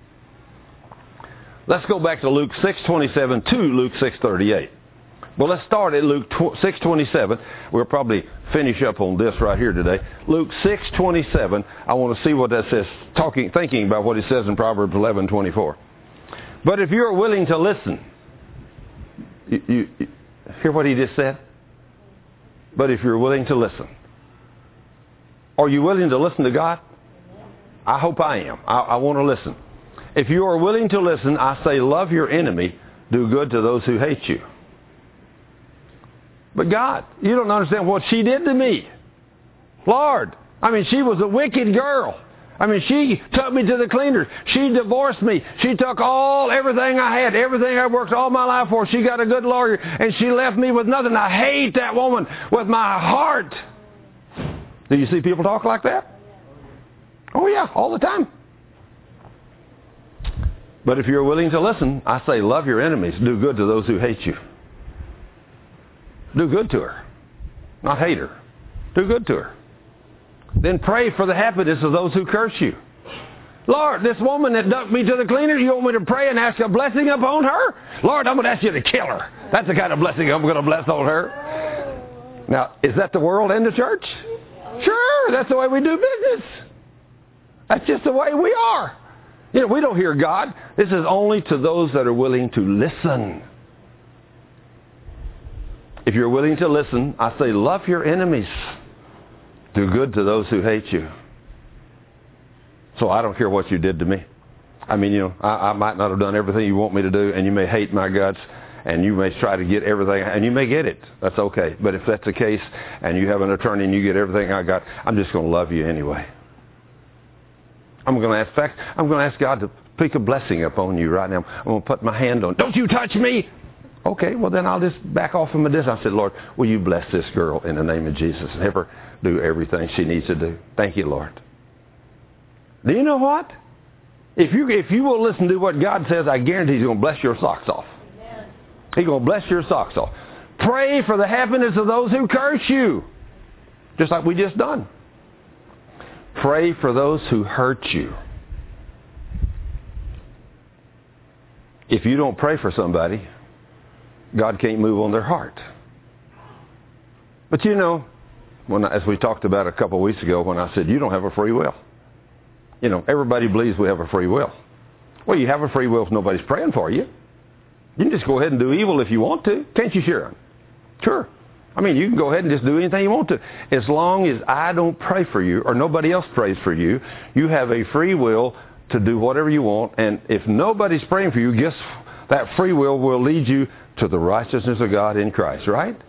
Let's go back to Luke six twenty-seven to Luke six thirty-eight. Well, let's start at Luke six twenty-seven. We'll probably finish up on this right here today. Luke six twenty-seven. I want to see what that says, talking, thinking about what it says in Proverbs eleven twenty-four. But if you're willing to listen, you, you, you hear what he just said? But if you're willing to listen. Are you willing to listen to God? I hope I am. I, I want to listen. If you are willing to listen, I say, love your enemy, do good to those who hate you. But God, you don't understand what she did to me. Lord, I mean, she was a wicked girl. I mean, she took me to the cleaners. She divorced me. She took all, everything I had, everything I worked all my life for. She got a good lawyer, and she left me with nothing. I hate that woman with my heart. Do you see people talk like that? Oh, yeah, all the time. But if you're willing to listen, I say, love your enemies. Do good to those who hate you. Do good to her. Not hate her. Do good to her. Then pray for the happiness of those who curse you. Lord, this woman that ducked me to the cleaner, you want me to pray and ask a blessing upon her? Lord, I'm going to ask you to kill her. That's the kind of blessing I'm going to bless on her. Now, is that the world and the church? Sure, that's the way we do business. That's just the way we are. You know, we don't hear God. This is only to those that are willing to listen. If you're willing to listen, I say, love your enemies. Do good to those who hate you. So I don't care what you did to me. I mean, you know, I, I might not have done everything you want me to do, and you may hate my guts, and you may try to get everything, and you may get it. That's okay. But if that's the case, and you have an attorney and you get everything I got, I'm just going to love you anyway. I'm going to ask, in fact, I'm going to ask God to pick a blessing upon you right now. I'm going to put my hand on. Don't you touch me! Okay, well then I'll just back off from a distance. I said, Lord, will you bless this girl in the name of Jesus and have her do everything she needs to do. Thank you, Lord. Do you know what? If you if you will listen to what God says, I guarantee He's going to bless your socks off. Amen. He's going to bless your socks off. Pray for the happiness of those who curse you. Just like we just done. Pray for those who hurt you. If you don't pray for somebody, God can't move on their heart. But you know, when I, as we talked about a couple of weeks ago, when I said, you don't have a free will. You know, everybody believes we have a free will. Well, you have a free will if nobody's praying for you. You can just go ahead and do evil if you want to. Can't you, Sharon? Sure. I mean, you can go ahead and just do anything you want to. As long as I don't pray for you or nobody else prays for you, you have a free will to do whatever you want. And if nobody's praying for you, guess that free will will lead you to the righteousness of God in Christ, right?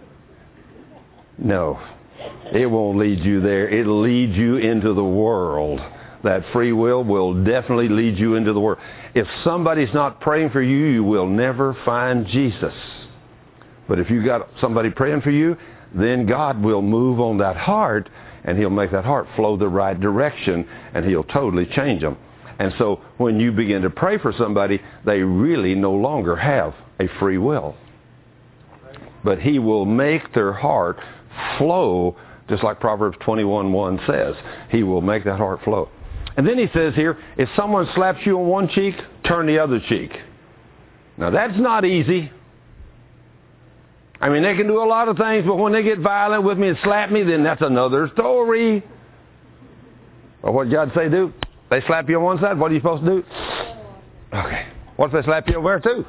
No. It won't lead you there. It'll lead you into the world. That free will will definitely lead you into the world. If somebody's not praying for you, you will never find Jesus. But if you got somebody praying for you, then God will move on that heart, and He'll make that heart flow the right direction, and He'll totally change them. And so when you begin to pray for somebody, they really no longer have a free will. But He will make their heart flow, just like Proverbs twenty-one one says. He will make that heart flow. And then He says here, if someone slaps you on one cheek, turn the other cheek. Now that's not easy. I mean, they can do a lot of things, but when they get violent with me and slap me, then that's another story. Or what God say do? They slap you on one side, what are you supposed to do? Okay. What if they slap you over there too?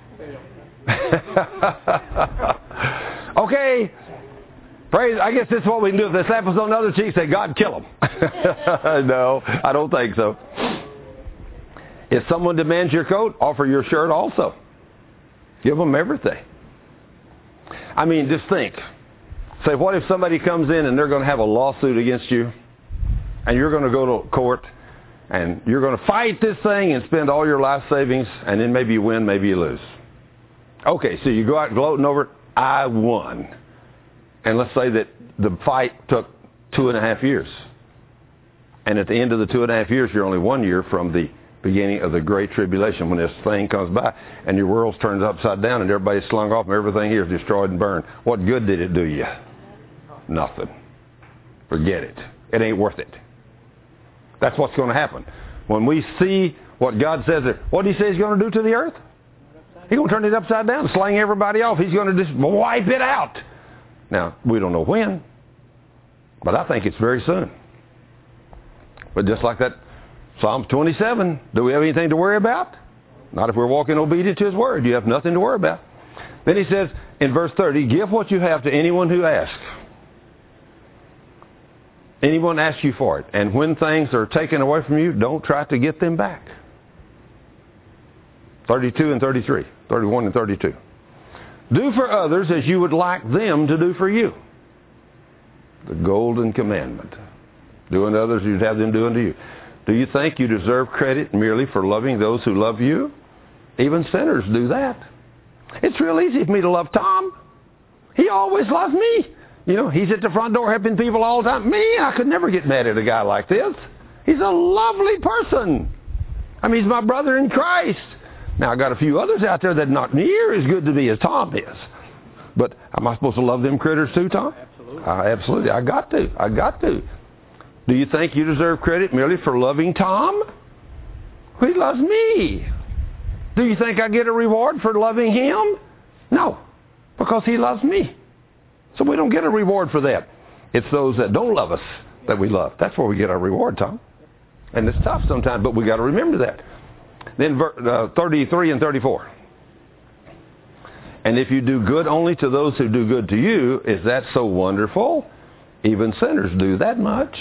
Okay. Praise. I guess this is what we can do. If they slap us on the other cheek, say, God, kill them. No, I don't think so. If someone demands your coat, offer your shirt also. Give them everything. I mean, just think. Say, what if somebody comes in and they're going to have a lawsuit against you, and you're going to go to court, and you're going to fight this thing and spend all your life savings, and then maybe you win, maybe you lose. Okay, so you go out gloating over it. I won. And let's say that the fight took two and a half years. And at the end of the two and a half years, you're only one year from the beginning of the Great Tribulation, when this thing comes by and your world turns upside down and everybody's slung off and everything here is destroyed and burned. What good did it do you? Nothing. Forget it. It ain't worth it. That's what's going to happen. When we see what God says, what did He say He's going to do to the earth? He's going to turn it upside down, sling everybody off. He's going to just wipe it out. Now, we don't know when, but I think it's very soon. But just like that Psalm twenty-seven, do we have anything to worry about? Not if we're walking obedient to His Word. You have nothing to worry about. Then He says in verse thirty, give what you have to anyone who asks. Anyone asks you for it. And when things are taken away from you, don't try to get them back. thirty-two and thirty-three. thirty-one and thirty-two. Do for others as you would like them to do for you. The golden commandment. Do unto others as you'd have them do unto you. Do you think you deserve credit merely for loving those who love you? Even sinners do that. It's real easy for me to love Tom. He always loves me. You know, he's at the front door helping people all the time. Me, I could never get mad at a guy like this. He's a lovely person. I mean, he's my brother in Christ. Now, I got a few others out there that not near as good to me as Tom is. But am I supposed to love them critters too, Tom? Absolutely. Uh, absolutely. I got to. I got to. Do you think you deserve credit merely for loving Tom? He loves me. Do you think I get a reward for loving him? No, because he loves me. So we don't get a reward for that. It's those that don't love us that we love. That's where we get our reward, Tom. And it's tough sometimes, but we got to remember that. Then uh, thirty-three and thirty-four. And if you do good only to those who do good to you, is that so wonderful? Even sinners do that much.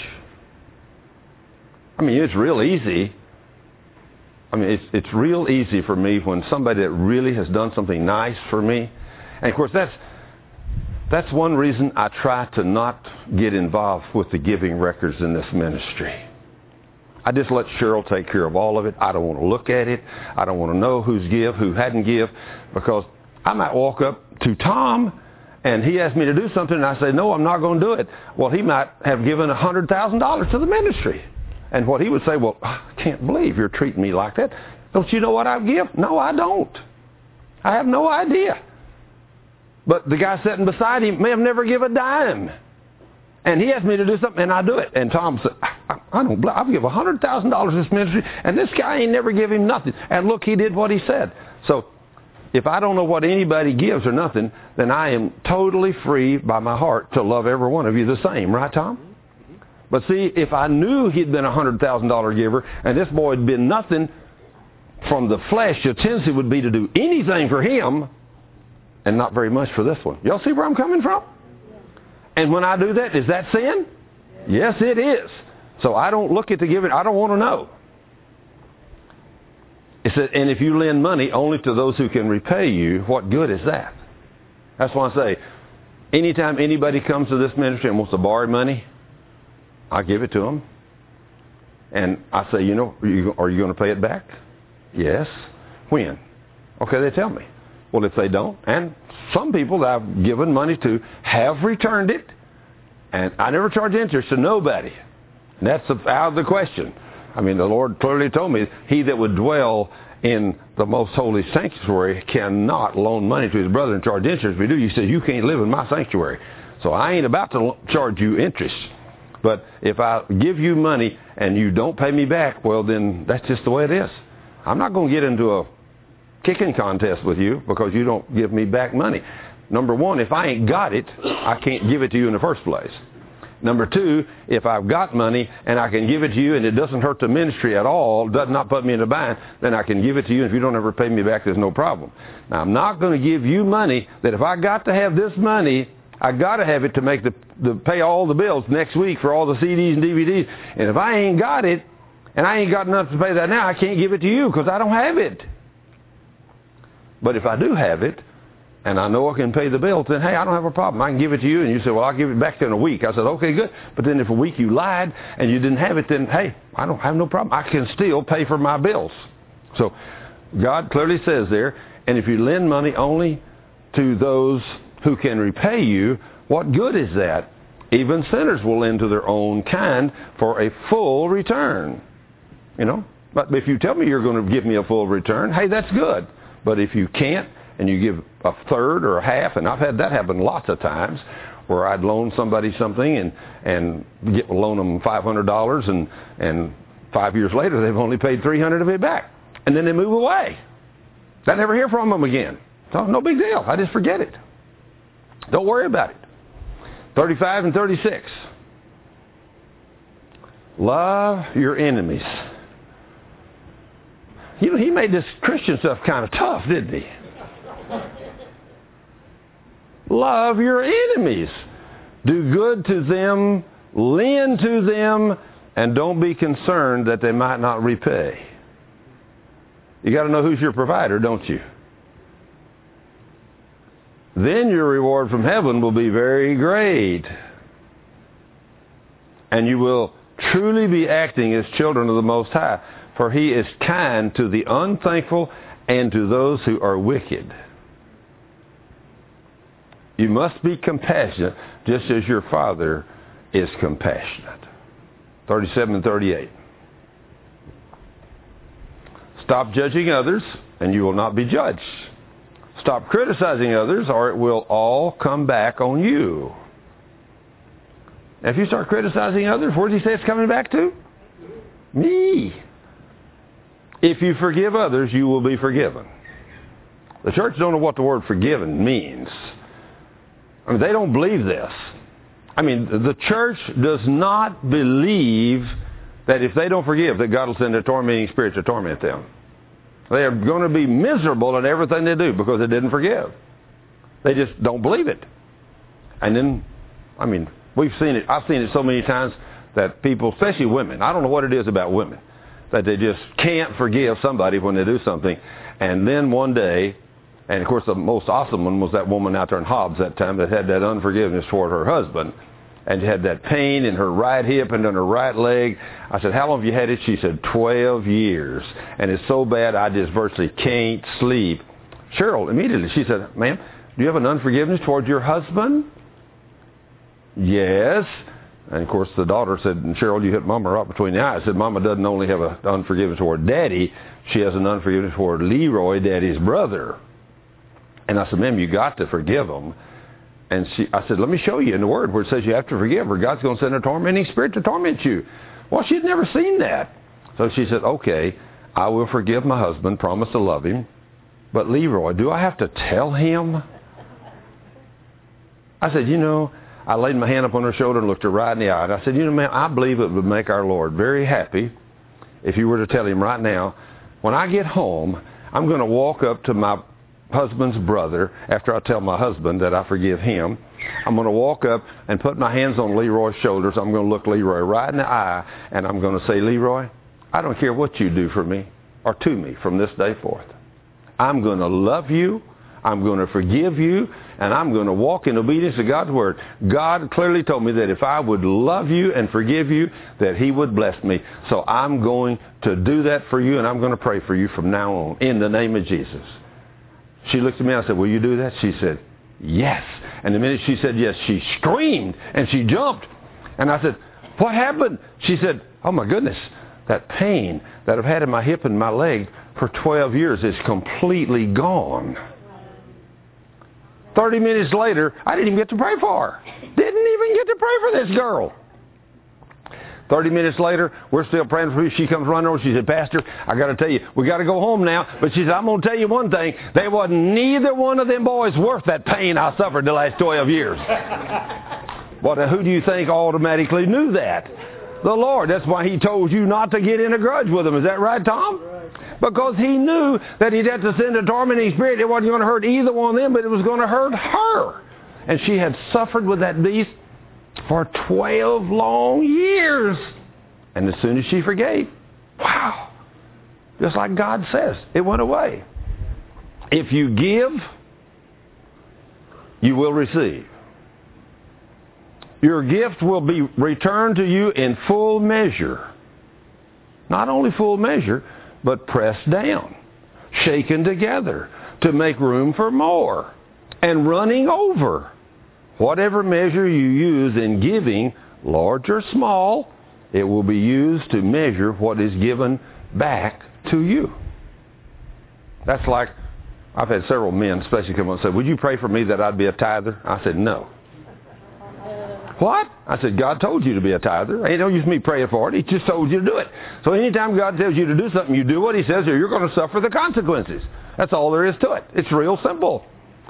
I mean, it's real easy. I mean, it's, it's real easy for me when somebody that really has done something nice for me. And of course, that's, that's one reason I try to not get involved with the giving records in this ministry. I just let Cheryl take care of all of it. I don't want to look at it. I don't want to know who's give, who hadn't give, because I might walk up to Tom and he asked me to do something and I say, no, I'm not going to do it. Well, he might have given one hundred thousand dollars to the ministry. And what he would say, well, I can't believe you're treating me like that. Don't you know what I give? No, I don't. I have no idea. But the guy sitting beside him may have never given a dime. And he asked me to do something, and I do it. And Tom said, I, I don't believe, I'll give one hundred thousand dollars to this ministry, and this guy ain't never give him nothing. And look, he did what he said. So if I don't know what anybody gives or nothing, then I am totally free by my heart to love every one of you the same. Right, Tom? But see, if I knew he'd been a one hundred thousand dollars giver, and this boy had been nothing from the flesh, the tendency would be to do anything for him and not very much for this one. Y'all see where I'm coming from? And when I do that, is that sin? Yes, it is. So I don't look at the giving. I don't want to know. It said, and if you lend money only to those who can repay you, what good is that? That's why I say, anytime anybody comes to this ministry and wants to borrow money, I give it to them. And I say, you know, are you, are you going to pay it back? Yes. When? Okay, they tell me. Well, if they don't, and some people that I've given money to have returned it, and I never charge interest to nobody. And that's out of the question. I mean, the Lord clearly told me, he that would dwell in the most holy sanctuary cannot loan money to his brother and charge interest. If you do, he says, you can't live in my sanctuary. So I ain't about to charge you interest. But if I give you money and you don't pay me back, well, then that's just the way it is. I'm not going to get into a kicking contest with you because you don't give me back money. Number one, if I ain't got it, I can't give it to you in the first place. Number two, if I've got money and I can give it to you and it doesn't hurt the ministry at all, does not put me in a bind, then I can give it to you. And if you don't ever pay me back, there's no problem. Now, I'm not going to give you money that if I got to have this money, I got to have it to make the, the pay all the bills next week for all the C Ds and D V Ds. And if I ain't got it and I ain't got enough to pay that now, I can't give it to you because I don't have it. But if I do have it, and I know I can pay the bills, then, hey, I don't have a problem. I can give it to you. And you say, well, I'll give it back to you in a week. I said, okay, good. But then if a week you lied and you didn't have it, then, hey, I don't have no problem. I can still pay for my bills. So God clearly says there, and if you lend money only to those who can repay you, what good is that? Even sinners will lend to their own kind for a full return. You know? But if you tell me you're going to give me a full return, hey, that's good. But if you can't, and you give a third or a half, and I've had that happen lots of times, where I'd loan somebody something and and get loan them five hundred dollars, and and five years later they've only paid three hundred of it back, and then they move away. I never hear from them again. So no big deal. I just forget it. Don't worry about it. thirty-five and thirty-six. Love your enemies. You know, he made this Christian stuff kind of tough, didn't he? Love your enemies. Do good to them, lend to them, and don't be concerned that they might not repay. You got to know who's your provider, don't you? Then your reward from heaven will be very great. And you will truly be acting as children of the Most High, for he is kind to the unthankful and to those who are wicked. You must be compassionate just as your Father is compassionate. thirty-seven and thirty-eight. Stop judging others, and you will not be judged. Stop criticizing others, or it will all come back on you. Now, if you start criticizing others, where does he say it's coming back to? Me. If you forgive others, you will be forgiven. The church don't know what the word forgiven means. I mean, they don't believe this. I mean, the church does not believe that if they don't forgive, that God will send a tormenting spirit to torment them. They are going to be miserable in everything they do because they didn't forgive. They just don't believe it. And then, I mean, we've seen it. I've seen it so many times that people, especially women, I don't know what it is about women, that they just can't forgive somebody when they do something. And then one day, and of course the most awesome one was that woman out there in Hobbs that time that had that unforgiveness toward her husband. And she had that pain in her right hip and in her right leg. I said, how long have you had it? She said, twelve years. And it's so bad I just virtually can't sleep. Cheryl, immediately, she said, ma'am, do you have an unforgiveness toward your husband? Yes. And of course the daughter said, Cheryl, you hit Mama right between the eyes. I said, Mama doesn't only have an unforgiveness toward Daddy, she has an unforgiveness toward Leroy, Daddy's brother. And I said, ma'am, you got to forgive him. And she, I said, let me show you in the Word where it says you have to forgive, or God's going to send a tormenting spirit to torment you. Well, she'd never seen that. So she said, okay, I will forgive my husband, promise to love him. But Leroy, do I have to tell him? I said, you know, I laid my hand up on her shoulder and looked her right in the eye. And I said, you know, ma'am, I believe it would make our Lord very happy if you were to tell him right now, when I get home, I'm going to walk up to my husband's brother after I tell my husband that I forgive him. I'm going to walk up and put my hands on Leroy's shoulders. I'm going to look Leroy right in the eye, and I'm going to say, Leroy, I don't care what you do for me or to me from this day forth. I'm going to love you. I'm going to forgive you, and I'm going to walk in obedience to God's word. God clearly told me that if I would love you and forgive you, that he would bless me. So I'm going to do that for you, and I'm going to pray for you from now on in the name of Jesus. She looked at me and I said, will you do that? She said, yes. And the minute she said yes, she screamed and she jumped. And I said, what happened? She said, oh my goodness, that pain that I've had in my hip and my leg for twelve years is completely gone. thirty minutes later, I didn't even get to pray for her. Didn't even get to pray for this girl. thirty minutes later, we're still praying for her. She comes running over. She said, Pastor, I got to tell you, we got to go home now. But she said, I'm going to tell you one thing. There wasn't neither one of them boys worth that pain I suffered the last twelve years. Well, who do you think automatically knew that? The Lord. That's why He told you not to get in a grudge with them. Is that right, Tom? Because He knew that He'd have to send a tormenting spirit. It wasn't going to hurt either one of them, but it was going to hurt her. And she had suffered with that beast for twelve long years. And as soon as she forgave, wow, just like God says, it went away. If you give, you will receive. Your gift will be returned to you in full measure. Not only full measure, but pressed down, shaken together to make room for more, and running over. Whatever measure you use in giving, large or small, it will be used to measure what is given back to you. That's like, I've had several men especially come up and say, would you pray for me that I'd be a tither? I said, no. What? I said, God told you to be a tither. Ain't no use me praying for it. He just told you to do it. So anytime God tells you to do something, you do what He says, or you're going to suffer the consequences. That's all there is to it. It's real simple.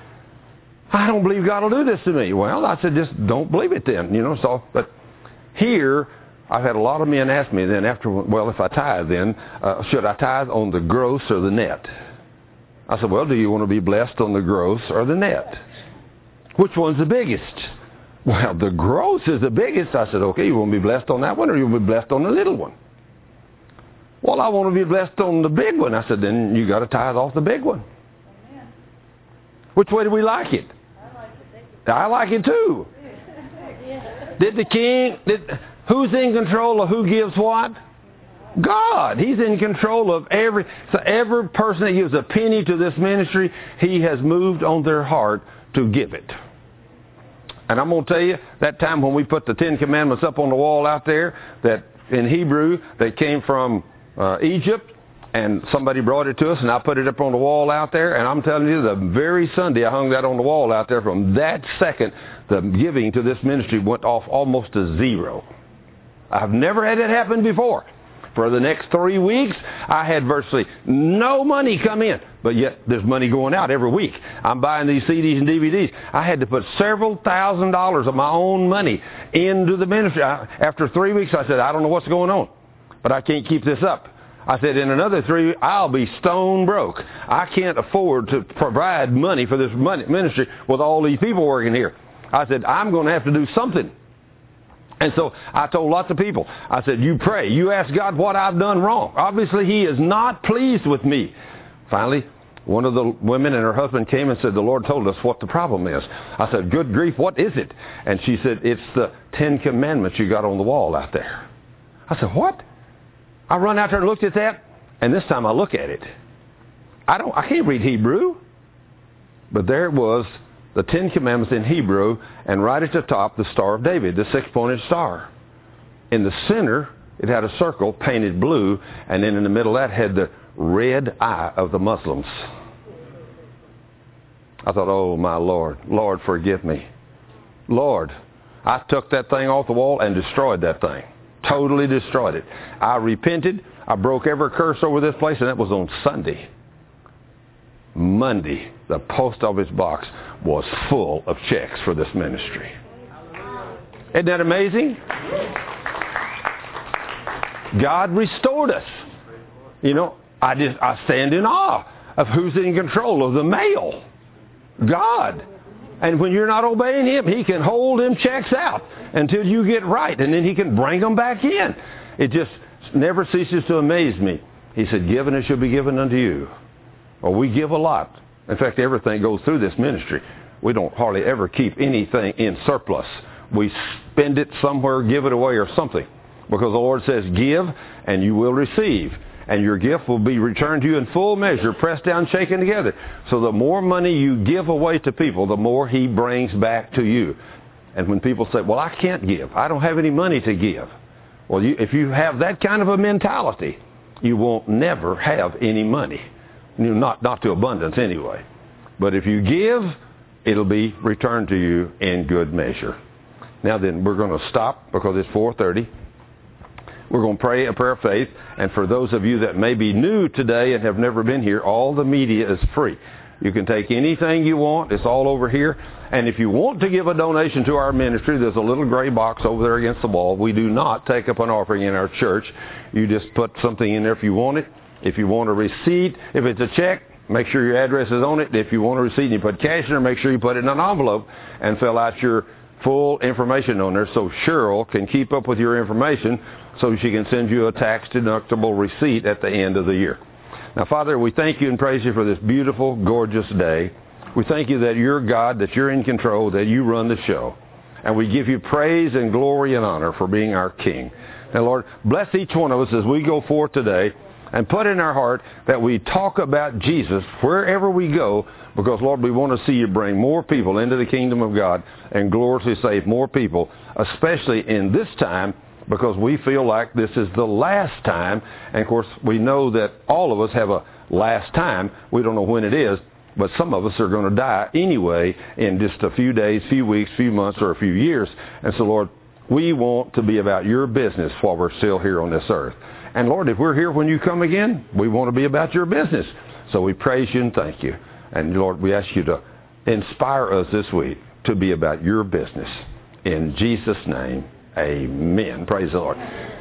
I don't believe God will do this to me. Well, I said, just don't believe it then. You know. So, but here, I've had a lot of men ask me then after, well, if I tithe then, uh, should I tithe on the gross or the net? I said, well, do you want to be blessed on the gross or the net? Which one's the biggest? Well, the gross is the biggest. I said, okay, you want to be blessed on that one or you want to be blessed on the little one? Well, I want to be blessed on the big one. I said, then you got to tithe off the big one. Amen. Which way do we like it? I like it, I like it too. Did the king, did, who's in control of who gives what? God. He's in control of every, so every person that gives a penny to this ministry, He has moved on their heart to give it. And I'm going to tell you, that time when we put the Ten Commandments up on the wall out there, that in Hebrew, they came from uh, Egypt, and somebody brought it to us, and I put it up on the wall out there, and I'm telling you, the very Sunday I hung that on the wall out there, from that second, the giving to this ministry went off almost to zero. I've never had it happen before. For the next three weeks, I had virtually no money come in. But yet, there's money going out every week. I'm buying these C Ds and D V Ds. I had to put several thousand dollars of my own money into the ministry. I, after three weeks, I said, I don't know what's going on, but I can't keep this up. I said, in another three weeks, I'll be stone broke. I can't afford to provide money for this money, ministry with all these people working here. I said, I'm going to have to do something. And so I told lots of people, I said, you pray. You ask God what I've done wrong. Obviously, He is not pleased with me. Finally, one of the women and her husband came and said, the Lord told us what the problem is. I said, good grief, what is it? And she said, it's the Ten Commandments you got on the wall out there. I said, what? I run out there and looked at that, and this time I look at it. I don't. I can't read Hebrew. But there it was, the Ten Commandments in Hebrew, and right at the top, the Star of David, the six-pointed star. In the center, it had a circle painted blue, and then in the middle of that had the red eye of the Muslims. I thought, oh, my Lord, Lord, forgive me. Lord, I took that thing off the wall and destroyed that thing. Totally destroyed it. I repented. I broke every curse over this place, and that was on Sunday. Monday, the post office box was full of checks for this ministry. Isn't that amazing? God restored us. You know, I just I stand in awe of who's in control of the mail. God. And when you're not obeying Him, He can hold them checks out until you get right, and then He can bring them back in. It just never ceases to amaze me. He said, given it shall be given unto you. Well, we give a lot. In fact, everything goes through this ministry. We don't hardly ever keep anything in surplus. We spend it somewhere, give it away or something. Because the Lord says, give and you will receive. And your gift will be returned to you in full measure, pressed down, shaken together. So the more money you give away to people, the more He brings back to you. And when people say, well, I can't give. I don't have any money to give. Well, you, if you have that kind of a mentality, you won't never have any money. You know, not, not to abundance anyway. But if you give, it'll be returned to you in good measure. Now then, we're going to stop because it's four thirty. We're going to pray a prayer of faith. And for those of you that may be new today and have never been here, all the media is free. You can take anything you want. It's all over here. And if you want to give a donation to our ministry, there's a little gray box over there against the wall. We do not take up an offering in our church. You just put something in there if you want it. If you want a receipt, if it's a check, make sure your address is on it. If you want a receipt and you put cash in there, make sure you put it in an envelope and fill out your full information on there so Cheryl can keep up with your information so she can send you a tax-deductible receipt at the end of the year. Now, Father, we thank you and praise you for this beautiful, gorgeous day. We thank you that you're God, that you're in control, that you run the show. And we give you praise and glory and honor for being our King. Now, Lord, bless each one of us as we go forth today and put in our heart that we talk about Jesus wherever we go because, Lord, we want to see you bring more people into the kingdom of God and gloriously save more people, especially in this time because we feel like this is the last time. And, of course, we know that all of us have a last time. We don't know when it is, but some of us are going to die anyway in just a few days, few weeks, few months, or a few years. And so, Lord, we want to be about your business while we're still here on this earth. And, Lord, if we're here when you come again, we want to be about your business. So we praise you and thank you. And, Lord, we ask you to inspire us this week to be about your business. In Jesus' name, amen. Praise the Lord.